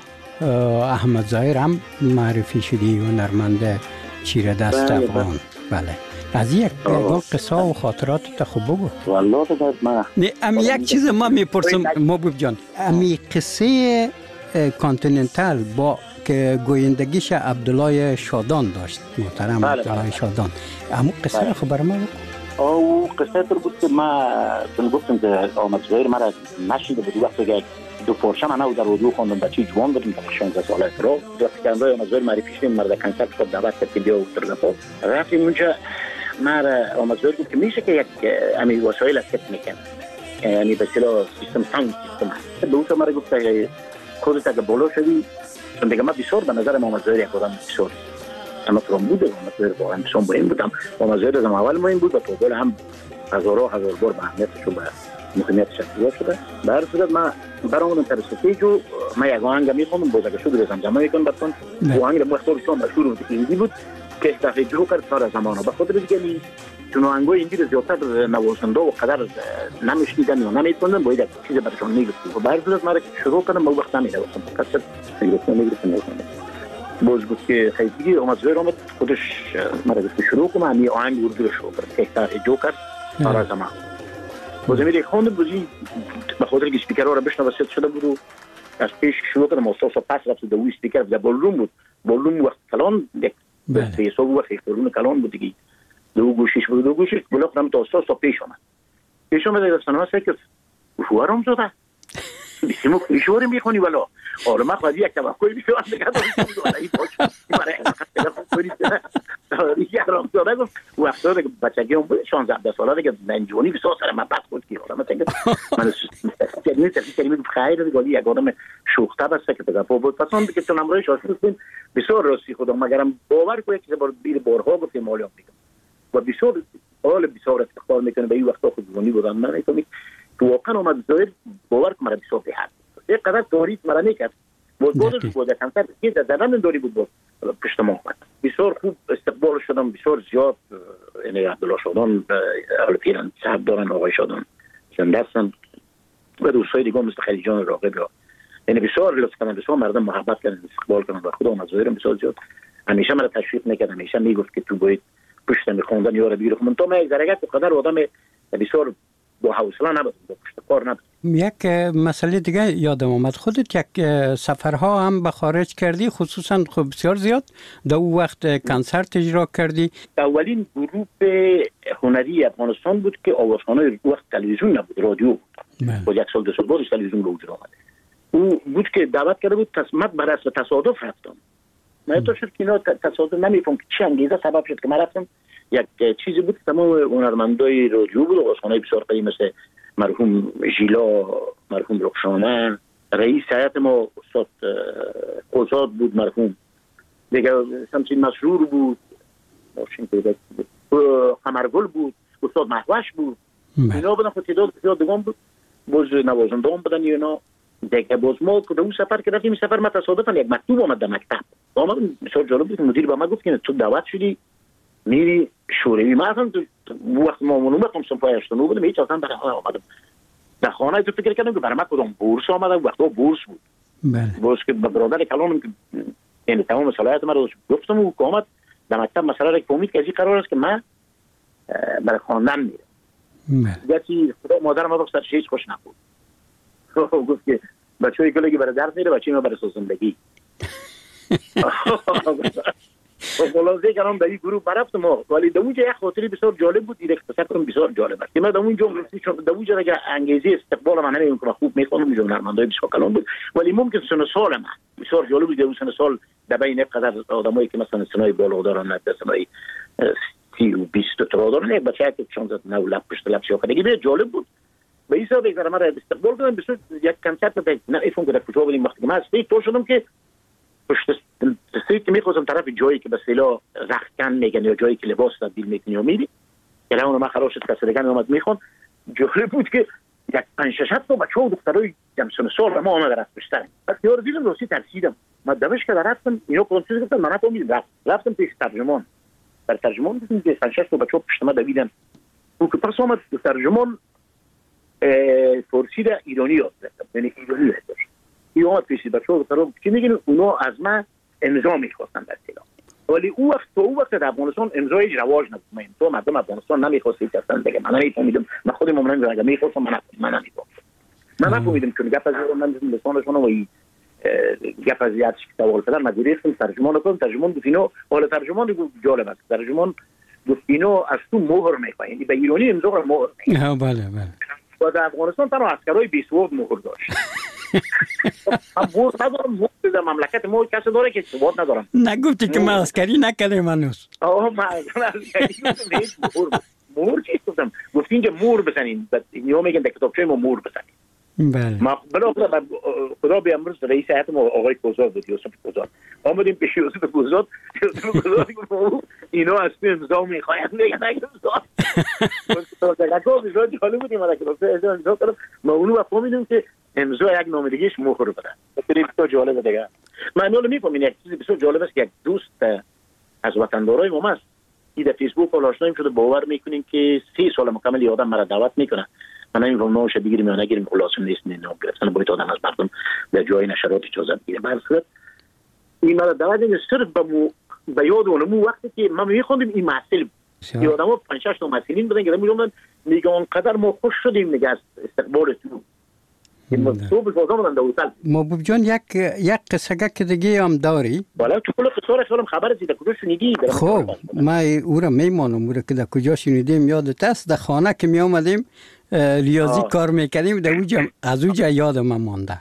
احمد ظاهر هم معرفی شدی و هنرمند چیره دست افغان. بله از یک قصه و خاطرات تا خوب بگو. والله من نه یک چیز ما میپرسم محبوب جان، امی قصه کانتیننتال با که گویندگیش عبدالله شادان داشت، محترم عبدالله شادان، همون قصه خب برای ما بگو. او قصه تر بود که ما چون گفتم که آمد ظاهر مرا نشیده بود وقتی که دو پرشه من او در رادیو خواندم بچه جوان بودم که 16 ساله را وقتی که امروز آمد ظاهر معرفی شدیم مرد کنسرت خود دعوت کرد که بیا ترنفا رفتیم اونجا. مرا آمد ظاهر بود که میشه که یک امی وسایل است میکنه، یعنی به اصطلاح سیستم ساوند سیستم به اون مرا گفت که خودت اگه بالا شدی، چون دیگه من بسیار به نظر محمد ظاهر یک آدم بسیار اما فرام بوده. محمد ظاهر واقعا بسیار مهم بودم. محمد ظاهر از اول مهم بود و تا بالا هم هزار بار به اهمیتش و به مهمیتش افتضاح شده. به هر صورت من برامون در استیجو من یک آهنگ میخوندم باز اگه شده زمزمه میکنم براتون. آهنگ مختار بسیار مشهور بود هندی بود که دفعه جلو کرد سال زمانه به خاطر دیگه چون آهنگای هندی رو زیادتر نوازنده و قدر نمیشنیدن یا نمیتوندن باید یک چیز براشون میگفتم و به هر صورت من شروع کردم وقت نمیدونستم کسر میگفتم باز گفت که خیلی اومد ظاهر اومد خودش مرا گفت شروع کنم همین آهنگ اردو رو شروع کرد که تاریخ جوکر سال زمان باز میری خوندم بازی به خاطر که اسپیکرها رو بشنوه ست شده بود و از پیش شروع کردم استاد پس رفت دو اسپیکر در بالون بود. بالون وقت کلان یک به حساب وقت بالون کلان بود دیگه دو گوشش بلوخ نم تا استاد پیش اومد رسانه ها که شوهرم زده بسیمو میشوری میخونی ولی آره من خواهی یک توقعی بیشتر نگه دارم برای دیگه رام زده گفت وقتا دیگه بچگی هم بود 16 ساله دیگه ننجونی بسیار سر من بد خود که آره من کلمه گفت خیر دیگه یک آدم شوخته بسته که دیگه بود پسان دیگه چون امروزش آشنا شدیم بسیار راستی خودم مگرم باور کنید که بارها گفتیم مالیام میگم و بسیار حال بسیار افتخار میکنه به این وقتا خود زبانی بودن من میگم تو واقعا آمد زایر باور که مرا بسیار بهت یک قدر تاریخ مرا میکرد بازش بود کنسر که در من داری بود با پشت ما آمد بسیار خوب استقبال شدم بسیار زیاد یعنی عبدالله شادان حالا پیران صاحب دارن آقای شادان زنده هستن و دوستای دیگه مثل خلیجان راقب یعنی بسیار لطف کردن بسیار مردم محبت کردن استقبال کردن و خدا آمد زایرم بسیار زیاد همیشه مرا تشویق میکرد همیشه میگفت که تو باید پشت میخوندن یا رو بگیری خب من تو من یک درجت قدر آدم بسیار با حوصله نبود با پشت کار نبود. یک مسئله دیگه یادم آمد خودت یک سفرها هم به خارج کردی خصوصا خب بسیار زیاد در اون وقت کنسرت اجرا کردی. اولین گروه هنری افغانستان بود که آوازخوانای وقت تلویزیون نبود رادیو بود با یک سال دو سال بعدش تلویزیون به وجود آمد او بود که دعوت کرده بود تصمت بر اساس تصادف رفتم من تو شد که اینا تصادف نمیفهم که چه انگیزه سبب شد که من رفتم یک چیزی بود تمام هنرمندای رادیو بود آوازخوانای بسیار قدیمی مثل مرحوم ژیلا مرحوم رخشانه رئیس هیئت ما استاد قزاد بود مرحوم دیگه شمسین مسرور بود قمرگل بود استاد محوش بود اینا بودن خود تعداد زیاد دوام بود باز نوازنده هم بودن اینا دیگه باز ما که اون سفر که رفتیم سفر ما تصادفاً یک مکتوب آمد در مکتب آمد بسیار جالب بود مدیر به ما گفت که تو دعوت شدی میری شوروی ما اصلا وقت ما منومتم سنفای 89 بودم هیچ اصلا برای آمدم در خانه تو فکر کردم که برای من کدام بورس آمده وقتا بورس بود باز که برادر کلانم که یعنی تمام صلاحیت من رو گفتم و آمد در مکتب مسئله را فهمید که از این قرار است که من برای خواندن میرم گفتی خدا مادرم ما سرش هیچ خوش نبود گفت که بچه‌ای کلی برای درس میره بچه‌ای ما برای زندگی خلاصه کردم در این گروه برفتم ولی در اونجا یک خاطری بسیار جالب بود دیگه اختصار بسیار جالب است که من در اونجا در اونجا اگه انگیزه استقبال من نمیدونم که خوب میخونم اونجا هنرمندای بسیار کلان بود ولی ممکن سن سال من بسیار جالب بود در سن سال در بین قدر آدمایی که مثلا سنای بالا دارن نه سنای 30 و 20 تا دارن یک بچه که 16 9 لب پشت لب شو دیگه جالب بود به این حساب یک من استقبال کردم بسیار یک کنسرت بود نه ایفون که در کجا بودیم وقتی که من استیج تو شدم که پشت استیج که میخواستم طرف جایی که به اصطلاح رختکن میگن یا جایی که لباس تبدیل میکنی یا میری که اون ما خلاص شد کسی دیگه اومد میخوان جالب بود که یک 5 6 تا بچه‌ها و دخترای جمع سن سال ما اومد رفت پشتن بعد یارو دیدم راستی ترسیدم ما دمش که رفتم اینو کنسرت گفتم من نفهمیدم رفتم پیش ترجمان در ترجمان دیدم که 5 6 تا بچه‌ها پشت ما دویدن اون که پس اومد ترجمان فارسی در ایرانی یاد گرفتم یعنی ایرانی داشت اومد پیش بچه‌ها گفتم چی میگین اونا از من امضا می‌خواستن در اصطلاح ولی او وقت در افغانستان امضای رواج نبود من تو مردم افغانستان نمی‌خواستن اصلا دیگه من نمی‌فهمیدم من خودم عمرن اگه می‌خواستم من نمی‌فهمیدم من نفهمیدم که گپ از من لسانشون و گپ از یادش که سوال کردن مدیریتم ترجمان کردم ترجمان گفت اینو حالا ترجمان گفت جالب است ترجمان گفت اینو از تو مهر می‌خواین یعنی به ایرانی امضا رو مهر می‌خواین بله بله و در افغانستان تنها عسکرای بیسواد مهر داشت من مهر ندارم در مملکت ما کسی داره که سواد ندارم نگفتی که من عسکری نکردم هنوز من عسکری مهر چی گفتم گفتین که مهر بزنین یا میگن در کتابچه ما مهر بزنین بله ما بالاخره خدا بیامرز رئیس هیئت ما آقای کوزاد بود یوسف کوزاد آمدیم پیش یوسف کوزاد گفت اینا از تو امضا میخواین میگن امضا تو جالب بودیم ما که امضا کردم ما اونو فهمیدیم که امضا یک نامزدگیش مهر بده خیلی تو جالب دیگه من اونو میفهمم یک چیزی بسیار جالب است که یک دوست از وطندارای ما است در فیسبوک آشناییم شده باور میکنین که 3 سال مکمل یادم مرا دعوت میکنه من نمی‌فهمم نوش بگیریم یا نگیریم خلاصم نیست نه گرفتن باید آدم از مردم در جای نشرات اجازه بگیره برصورت این مرا دعوت اینه صرف به یاد اونمو وقتی که ما میخوندیم این محصل یادم 5 6 تا محصلین بودن که میگم میگن اونقدر ما خوش شدیم دیگه از استقبال تو محبوب جان یک قصه که دیگه هم داری؟ بالا تو کل قصه را خبر از کجا شنیدی؟ خب ما او را میمانم او را که در کجا شنیدیم یادت است در خانه که می آمدیم ریاضی کار میکردیم در اوجا از اوجا یادم مانده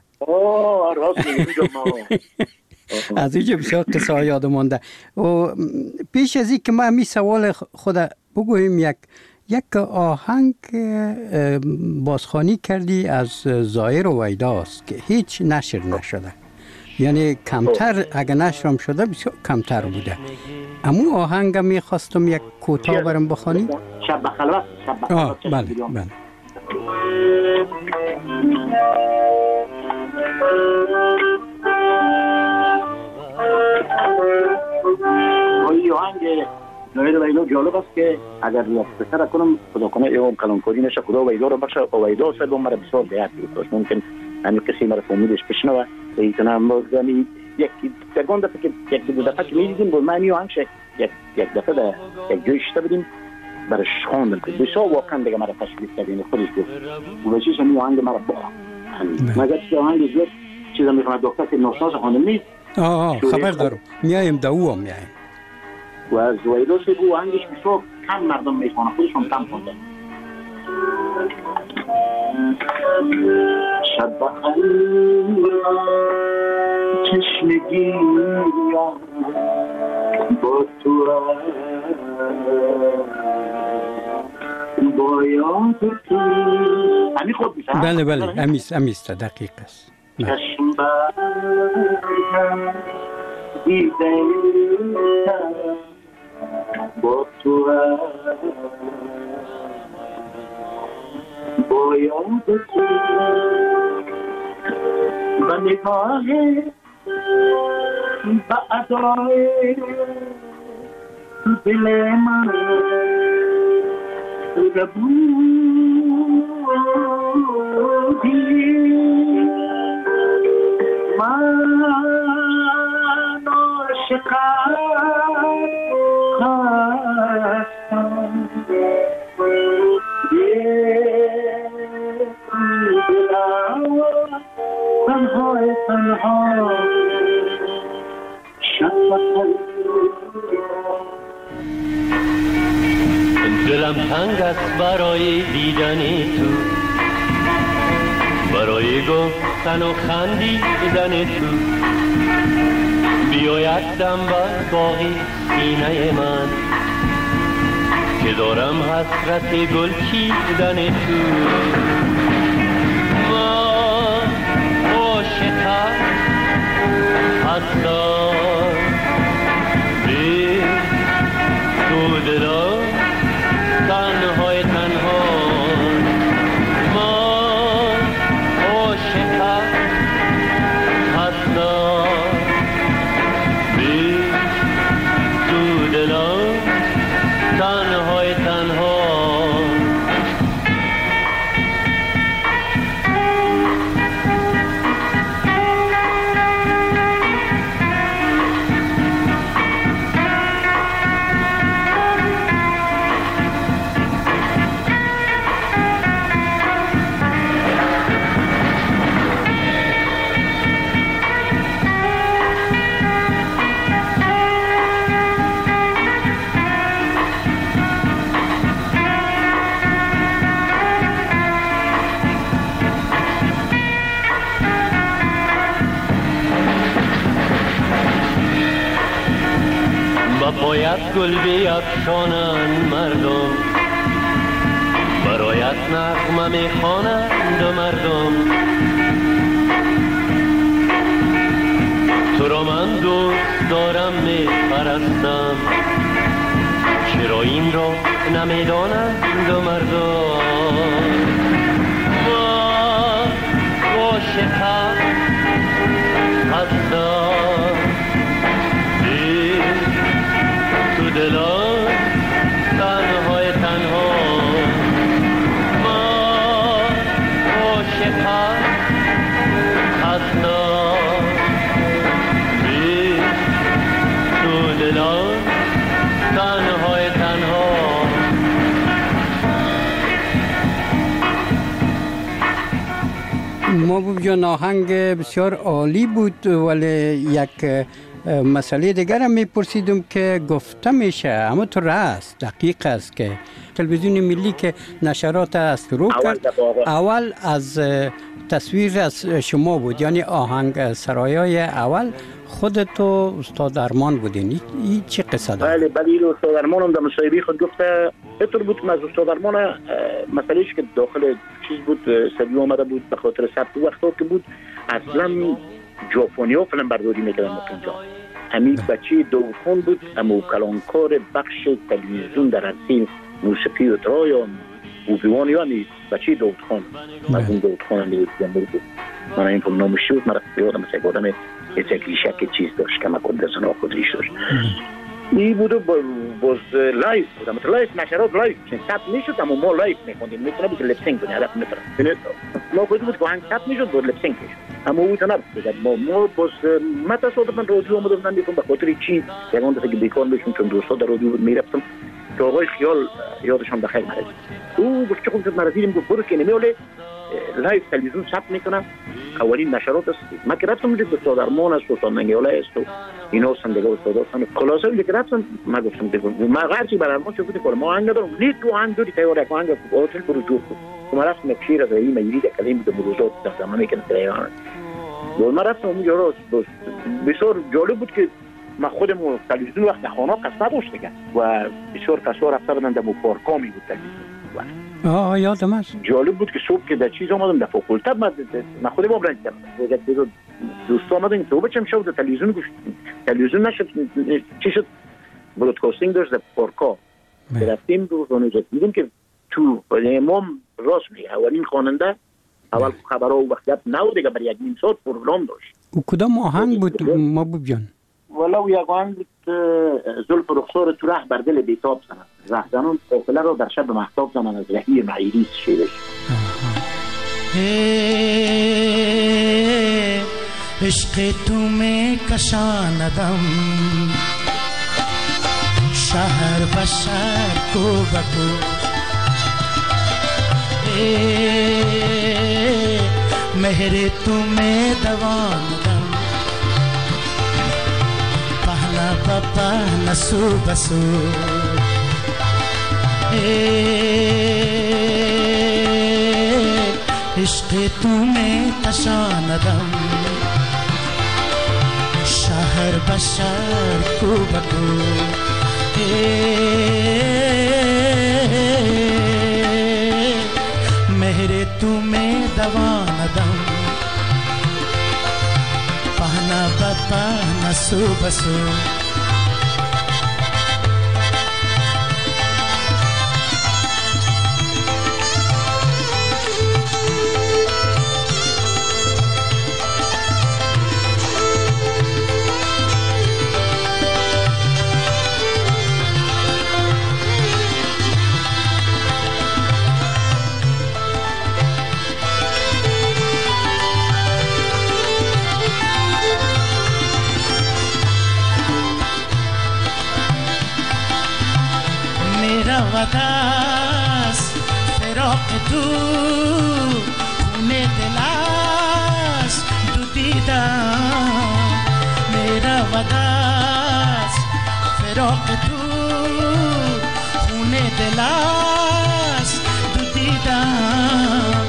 از اوجا بسیار قصه یادم مانده و پیش از این که ما می سوال خود بگویم یک آهنگ بازخوانی کردی از زایر و ویداست که هیچ نشر نشده یعنی کمتر اگه نشرم شده بسیار کمتر بوده امو آهنگ میخواستم یک کوتاه برم بخوانی شب خلوت بله نوید ویدا جالب است که اگر پسر کنم خدا کنه یا کلانکاری نشه خدا ویدا رو بخشه و ویدا صاحب مرا بسیار بیعت بود ممکن همین کسی مرا فامیلش بشنوه ایتنا یعنی یک سگان دفعه که یک دو دفعه که می‌دیدیم با من آهنگش یک دفعه در یک جای شته بودیم برش خواندم که بسیار واقعا دیگه مرا تشویق کرد یعنی خودش گفت و چیز همین آهنگ مرا با مگر که آهنگ زیاد چیزا میخوام دکتر که ناساز خواندم نیست خبر دارم میایم دو هم میایم و از ویدا که بو آهنگش بسیار کم مردم میخوانه خودشون کم خونده شب چشمگی با تو با یاد تو همین خود میشه بله همیست دقیق است چشم برم دیده با تو با یاد تو و نگاه با ادای دل من ربودی من عاشقم هستم تنها دلم تنگ است برای دیدن تو برای گفتن و خندیدن تو بیاید دم بر باقی سینه من که دارم حسرت گل چیدن تو من عاشقم هستم بی تو دلم تنهای تنها من عاشقم هستم بی تو دلم تنهای تنها باید گل بیفشانند مردم برایت نغمه میخوانند مردم تو را من دوست دارم میپرستم چرا این را نمیدانند مردم من عاشقم هستم دلم تنهای تنها من عاشقم هستم بی تو دلم تنهای تنها محبوب جان آهنگ بسیار عالی بود ولی یک مسئله دیگر هم میپرسیدم که گفته میشه اما تو راست دقیق است که تلویزیون ملی که نشرات است رو کرد اول از تصویر از شما بود یعنی آهنگ سرایای اول خودتو استاد ارمان بودین این چه قصه داره؟ بله استاد ارمان هم در مصاحبه خود گفته اینطور بود که از استاد ارمان مسئلهش که داخل چیز بود سبیو آمده بود به خاطر ثبت وقتا که بود اصلا ژاپنی ها فیلم برداری میکردن اونجا همین بچه داود خان بود اما کلانکار بخش تلویزیون در عرصه موسیقی و درای اوبیوان یعنی بچه داود خان از اون داود خان هم بود من این فیلم نامشی بود مرا یادم است یک آدم یک لیشک چیز داشت که مکن دستان آخودریش داشت این بود باز لایف بود، مثلا لایف نشرات لایف ثبت میشد، اما ما لایف میخوندیم، میتونه بود لپسینگ کنیم، هدف میتونه ما بود که هنگ ثبت میشد بود لپسینگ میشد، اما او تناب بود. ما باز من تصادفاً رادیو آمدم نمیتونم به خاطر چی یکان دفعه که بیکار بشم چون دوستا در رادیو میرفتم که آقای خیال یادشان بخیر مرد او گفت که خوب شد مرزیریم گفت برو که نمیوله لایف تلویزیون ثبت میکنم، اولین نشرات است. من که رفتم دید استاد ارمان است، استاد منگیاله است و اینا سندگاه استاد هستن خلاصه ولی که رفتم من گفتم دیگه من هرچی برای ما شد که ما هنگ ندارم نه تو هنگ دوری تیار یک هنگ اوتل برو جور کن. من رفتم کشیر از این مجری یک کلیم به موضوعات در زمانی که ایران بود. من رفتم اونجا را بسیار جالب بود که ما خودم تلویزیون وقت خانه قصد داشت دیگه و بسیار کسا رفته بودن در پارکا می بود تلویزیون. یادم است. جالب بود که صبح که در چیز آمدم در فاکولته من خودم آبرنج کردم. دوست آمدن که بچم شد تلویزیون گوش تلویزیون نشد چی شد برودکاستینگ داشت در پارکا. رفتیم دو روز دیدیم که تو امام راست میگه اولین خواننده اول خبرها و وقت نو دیگه برای یک نیم ساعت پروگرام داشت. و کدام آهنگ بود محبوب جان؟ ولو یک آهنگ بود زلف رخسار تو ره بر دل بیتاب زنند رهزنان قافله را در شب مهتاب زنند از رهی معیری شیرش. عشق تو میں کشاندم شهر بشر کو بکو مہر تو میں دواندم پہلا پپا نسو بسو عشق تو میں کشاندم شهر بشر کو بکو مہر تمہیں دواندم پہنا بپا نسو بسو وداس فراق تو خونه دلاس دو دیدم میرا وداس فراق تو خونه دلاس دو دیدم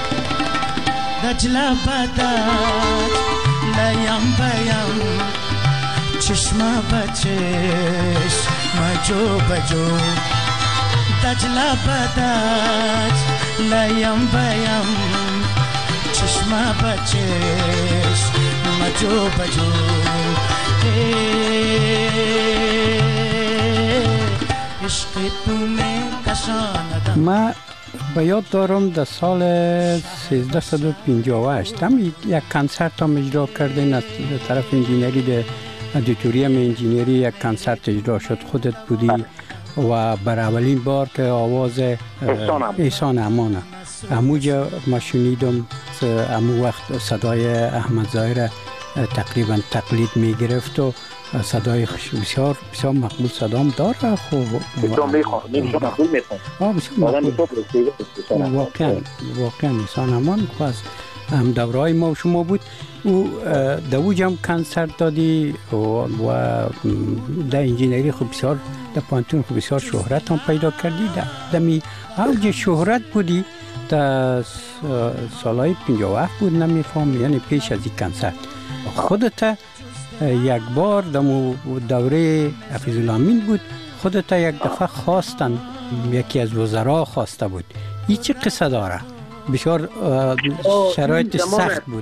دجلا بدد لیم بیم چشما بچش مجو بجو دجلا بدج لیم بیم چشما بچش مجو بجو عشق تو میں کشاندم. ما به یاد دارم در سال 1358 هم یک کنسرت هم اجرا کردین از طرف انجینری در ادیتوریم انجینری یک کنسرت اجرا شد خودت بودی و بر اولین بار که آواز احسان امانه اموجا ما شنیدم امو وقت صدای احمد ظاهر تقریبا تقلید می گرفت و صدای بسیار بسیار مقبول صدام داره خوب واقعا احسان امان خواهد هم دورهای ما و شما بود او دوج هم کنسرت دادی و در انجینری خوب بسیار در پانتون خوب بسیار شهرت هم پیدا کردی دمی اوج شهرت بودی در سالهای 57 بود نمیفهم یعنی پیش از این کنسرت خودت یک بار در دوره حفیظ الامین بود خودت یک دفعه خواستن یکی از وزرا خواسته بود این چه قصه داره؟ بسیار شرایط سخت بود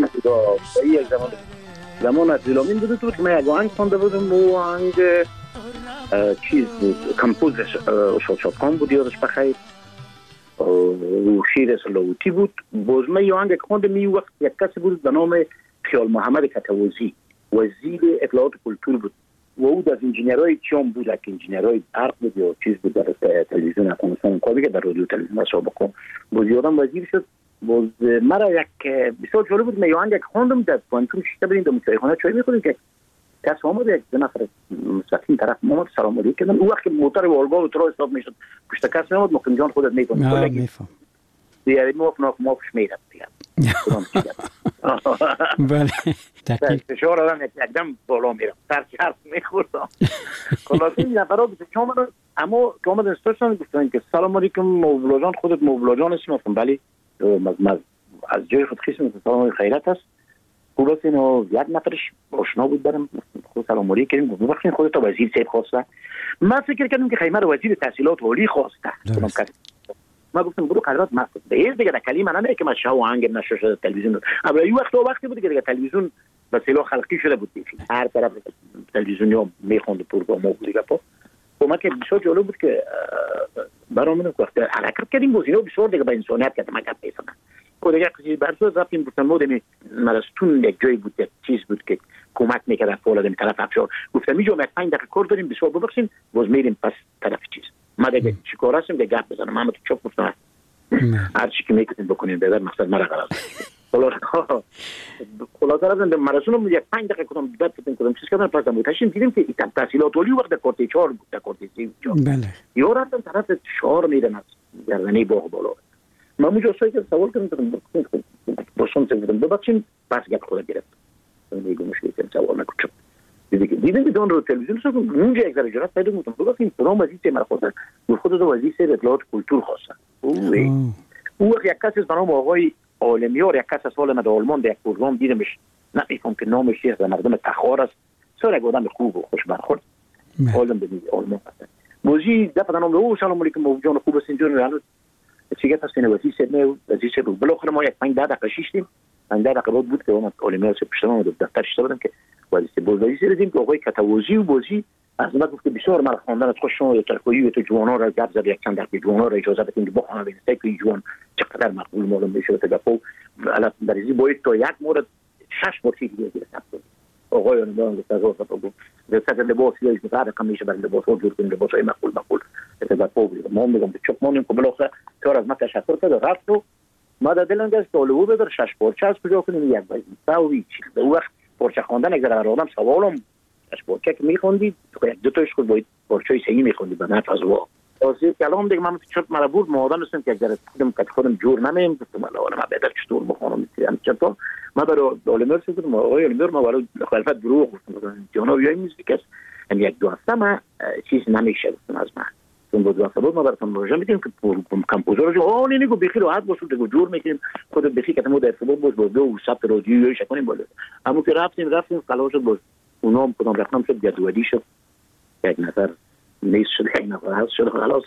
زمان حفیظ الامین بود که من یک آهنگ خوانده بودم و آهنگ چیز بود کمپوزش استاد شادخان بود یادش بخیر و شیر سلاوتی بود باز من یه آهنگ خواندم می وقت یک کسی بود به نام خیال محمد کتوازی وزیر اطلاعات کلتور بود و او از انجینیرهای چیام بود که انجینیرهای برق بود یا چیز بود در تلویزیون افغانستان کاری که در رادیو تلویزیون سابقا بود یادم وزیر شد باز مرا یک بسیار جالب بود میوان یک خواندم در پانتون شیشته بریم در چایخانه چای میخوریم که کس آمد یک دو نفر مستقیم طرف محمد سلام علیکم کردن او وقت که موتر والگا و ترا حساب میشد پشت کس میامد مقیم جان خودت میفهم دیگه موفق میرد دیگه بله فشار آدم یکدم بالا میرم سرچی حرف میخوردم خلاصه این نفرها بسید که آمدن اما که آمدن استرسان گفتن که سلام علیکم مولا جان خودت مولا جان هستیم گفتم بله از جای خود خیستم سلام علیکم خیرت هست خلاص اینو یک نفرش آشنا بود برم خود سلام علیکم کردیم گفتم بخشین خودت وزیر صاحب خواسته من فکر کردم که خیمه رو وزیر تحصیلات عالی خواسته ما گفتم برو قدرت ما به دیگه در کلمه نه که ما شاو هنگ نشه شده تلویزیون اما این وقتی بود که دیگه تلویزیون وسیله خلقی شده بود هر طرف تلویزیونیا میخوند پروگرام بود دیگه ما که بسیار جالب بود که برامون وقت حرکت کردیم بزینه بسیار دیگه با انسانیت که ما گپ میزنن دیگه چیزی برسو رفتیم گفتم مودم مرستون یک جای بود یک چیز بود که کمک میکرد فولاد طرف افشار گفتم اینجا 5 دقیقه کار داریم بسیار ببخشید باز میریم پس طرف چیز ما دیگه چیکار هستیم که گپ بزنم ما تو چوب گفتم هر چی که میکنیم بکنیم به مقصد مرا قرار خلاصه رفتم به مراسم یک 5 دقیقه کدام چیز کردن پس متشین دیدیم که این تحصیلات ولی وقت کارت 4 بود کارت 3 بله یا رفتم طرف 4 میدن از گردنی باغ بالا ما اونجا که سوال کردم باشون گفتم ببخشید پس گپ خود گرفت میگم مشکلی که سوال نکنم دیدم که دون رو تلویزیون سو اونجا یک ذره جرأت پیدا کردم ببخشید پروگرام وزیر مرا خواستن خودت وزیر اطلاعات کلتور خواستن او یک کسی از نام آقای عالمیار یک کس از حال من در آلمان در یک پروگرام دیدمش نمیفهم که نامش چیست و مردم تخار است سر یک آدم خوب و خوش برخورد حالم به آلمان هستن موزی دفعه نام او سلام علیکم موجان خوب است اینجا رو چیگه تا سینه وزیر بود بالاخره ما یک 5 دقیقه شیشتیم 5 دقیقه بود که اومد عالمیار پیش ما در دفتر شده بودم که وزیر دیدیم که آقای کتوازی و بازی از ما گفت که بسیار مرا خواندن از خوششون ترکویی و تو جوانان را گپ زد یک چند دقیقه جوانان را اجازه بدین که بخوانن ببینید که جوان چقدر مقبول معلوم میشه تا گپو الان بریزی باید تا یک مورد 6 مورد دیگه گرفت آقای اون گفت از اون به سطح لباس یا متعارف میشه برای لباس ها جور کنیم لباس های مقبول تا گپو ما میگم که چک مونیم که بالاخره کار از ما تشکر کرد رفت و ما در دلم گشت طالبو بدر 6 پارچه از کجا کنیم یک باید تا هیچ وقت پارچه خواندن اگر آدم سوالم از پارچه که میخوندید تو یک دو تاش خود باید پارچه صحیح میخوندید به نفع از وا واسه کلام دیگه من چرت مرا بود مادام هستم که اگر خودم جور نمیم گفتم الان ما بهتر چطور بخونم میتونم چطور ما برای عالمیار شدم آقای عالمیار ما برای خلافت دروغ گفتم جناب یای موزیک است هم یک دو هفته ما چیز نمیشه گفتم از من چون بود واسه بود ما براتون مراجعه میکنیم که کمپوزر جو اون اینو بخیر راحت باشه دیگه جور میکنیم خودت بخیر که تمام در ارتباط باش با و ثبت رادیویی شکنیم بالا اما که رفتیم خلاص باز اونام کدام رقم شد جدولی شد یک نفر نیست شد یک نفر هست شد خلاص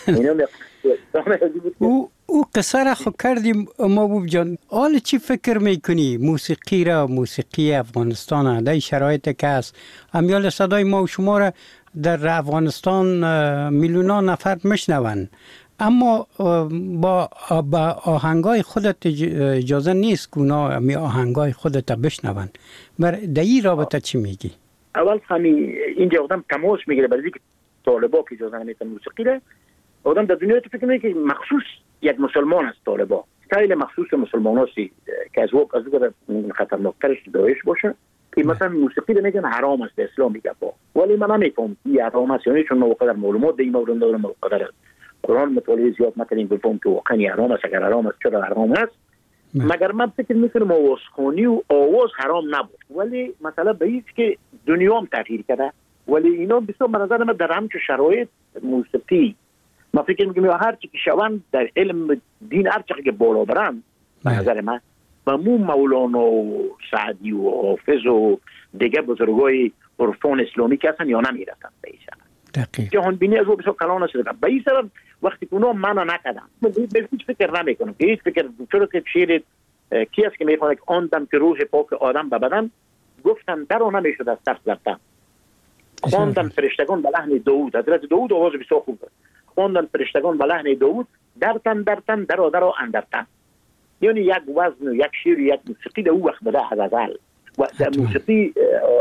او قصه را خود کردیم محبوب جان حال چی فکر میکنی موسیقی را موسیقی افغانستان در شرایط که هست امیال صدای ما و شما را در افغانستان میلیون نفر میشنوند اما با آهنگای خودت اجازه نیست که اونا می آهنگای خودت بشنوند در این رابطه چی میگی؟ اول همین اینجا آدم تماس میگیره برای اینکه طالبا که اجازه نمیتن موسیقی را آدم در دنیا فکر میکنه که مخصوص یک مسلمان است طالبا استایل مخصوص مسلمان هستی که از وقت از خطرناکترش داعش باشه که مثلا موسیقی رو میگن حرام است اسلام میگه ولی من نمیفهم این حرام است یعنی چون ما وقت در معلومات در این مورد دارم وقت قرآن مطالعه زیاد نکنیم بفهم که واقعا حرام است اگر حرام است چرا حرام است مگر من فکر میکنم آوازخوانی و آواز حرام نبود ولی مثلا به این که دنیا هم تغییر کرده ولی اینا بسیار به نظر من در همچه شرایط موسیقی ما فکر میکنم هر چی که شوند در علم دین هر چی که بالا برن به نظر من و مولانا و سعدی و حافظ و دیگه بزرگای عرفان اسلامی که هستن یا نمیرسن به این شرط جهان بینی از او بسیار کلان شده به این سبب وقتی که اونا منع نکردن به هیچ فکر نمیکنم که هیچ فکر چرا که شعر کی است که میخواند که آن دم که روح پاک آدم به بدن گفتن در آن نمیشد از ترس زدن خواندن فرشتگان به لحن داوود حضرت داوود آواز بسیار خوب داشت خواندن فرشتگان به لحن داوود درتن در اندرتن یعنی یک وزن و یک شعر و یک موسیقی در او وقت بده از ازل و در موسیقی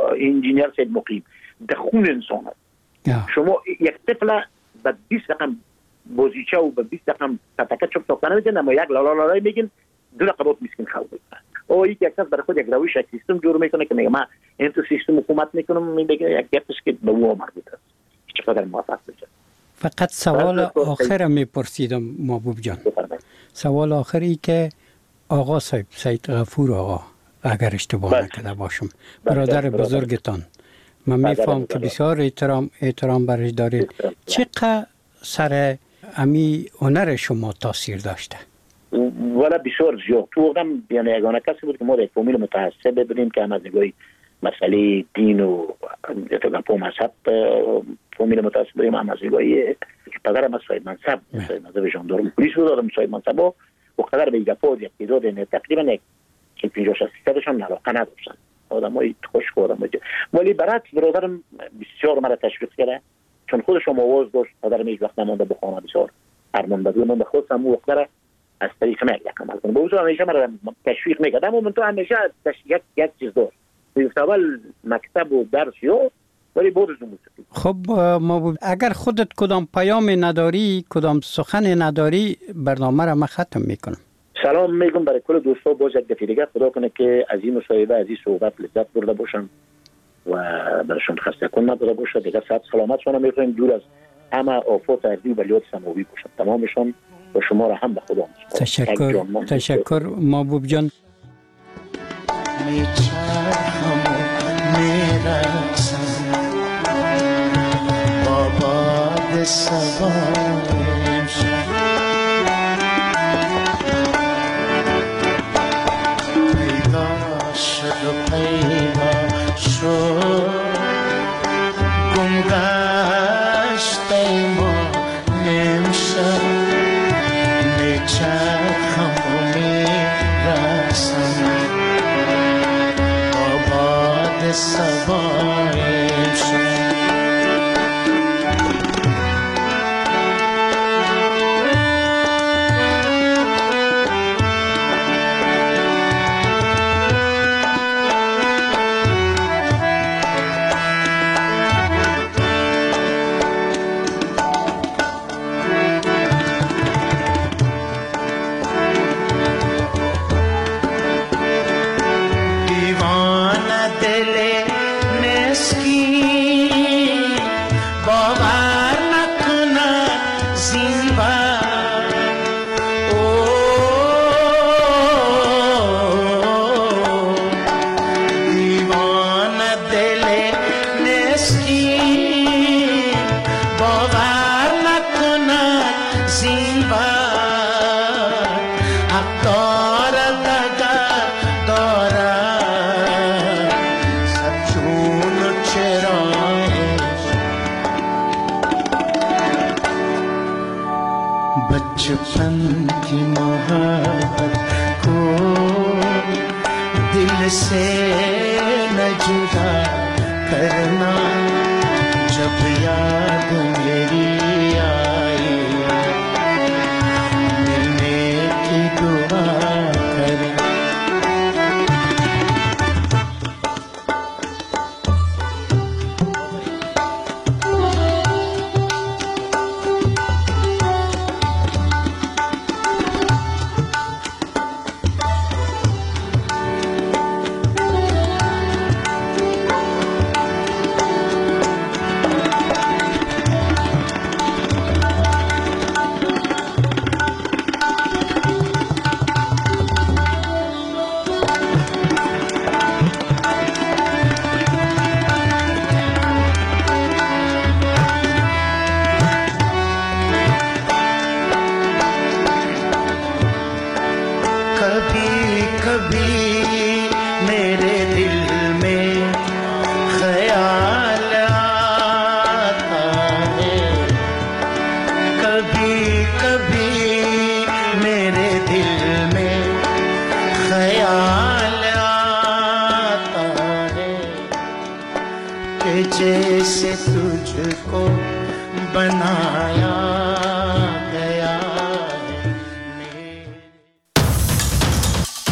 انجینیر سید مقیم در خون انسان هست. شما یک طفل به 20 رقم بازیچه و به 20 رقم تتکه چوب ساختن میگن، اما یک لالالای میگن 2 رقبات مسکین خلق میکنن. او یک کس برای خود یک روش یک سیستم جور میکنه که میگه من این تو سیستم حکومت میکنم، میگه یک گپش که به او مربوط است. چقدر موفق بشه. فقط سوال آخر میپرسیدم محبوب جان. سوال آخری که آقا صاحب سید غفور آقا اگر اشتباه نکرده باشم برادر بزرگتان، من میفهم که بسیار احترام برش دارید، چقدر سر امی هنر شما تاثیر داشته؟ والا بسیار زیاد. تو وقتم یعنی یگانه کسی بود که ما در فامیل متعصب بودیم که هم از نگاه مسئله دین و اتفاقا مذهب فامیل متعصب بودیم، هم از نگاه پدرم از صاحب منصب صاحب ژاندارم پلیس بود، آدم صاحب منصب و قدر به یک پاز یک تعداد تقریبا 50-60% شان علاقه نداشتن، آدمای خوش خودم. ولی برعکس برادرم بسیار مرا تشویق کرده، چون خودش هم آواز داشت. پدرم هیچ وقت نمونده بخونه، بسیار ارمان بود. من به خودم او وقت از طریق من یک عمل کنم. بوزو همیشه مرا تشویق میکرد، اما من تو همیشه یک چیز داشت، اول مکتب و درس یا ولی بود از موسیقی. خب ما اگر خودت کدام پیام نداری، کدام سخن نداری، برنامه را من ختم میکنم. سلام میگم برای کل دوستا، باز یک دفعه دیگه خدا کنه که از این مصاحبه از این صحبت لذت برده باشن و براشون خسته کن نبوده باشه. دیگه صحت سلامت شما میخوایم، دور از همه آفات ارضی و بلیات سماوی باشن تمامشون و شما را هم به خدا میسپارم. تشکر محبوب جان. میچرخم و میرقصم با باد سوارم شد، پیدا شد و پیدا شد، گم گشت ما امشب. میچرخم و میرقصم با باد سوارم شد. बचपन की मोहब्बत को दिल से न जुदा करना, जब याद मेरी आई मिलने की दुआ करना। जैसे तुझको बनाया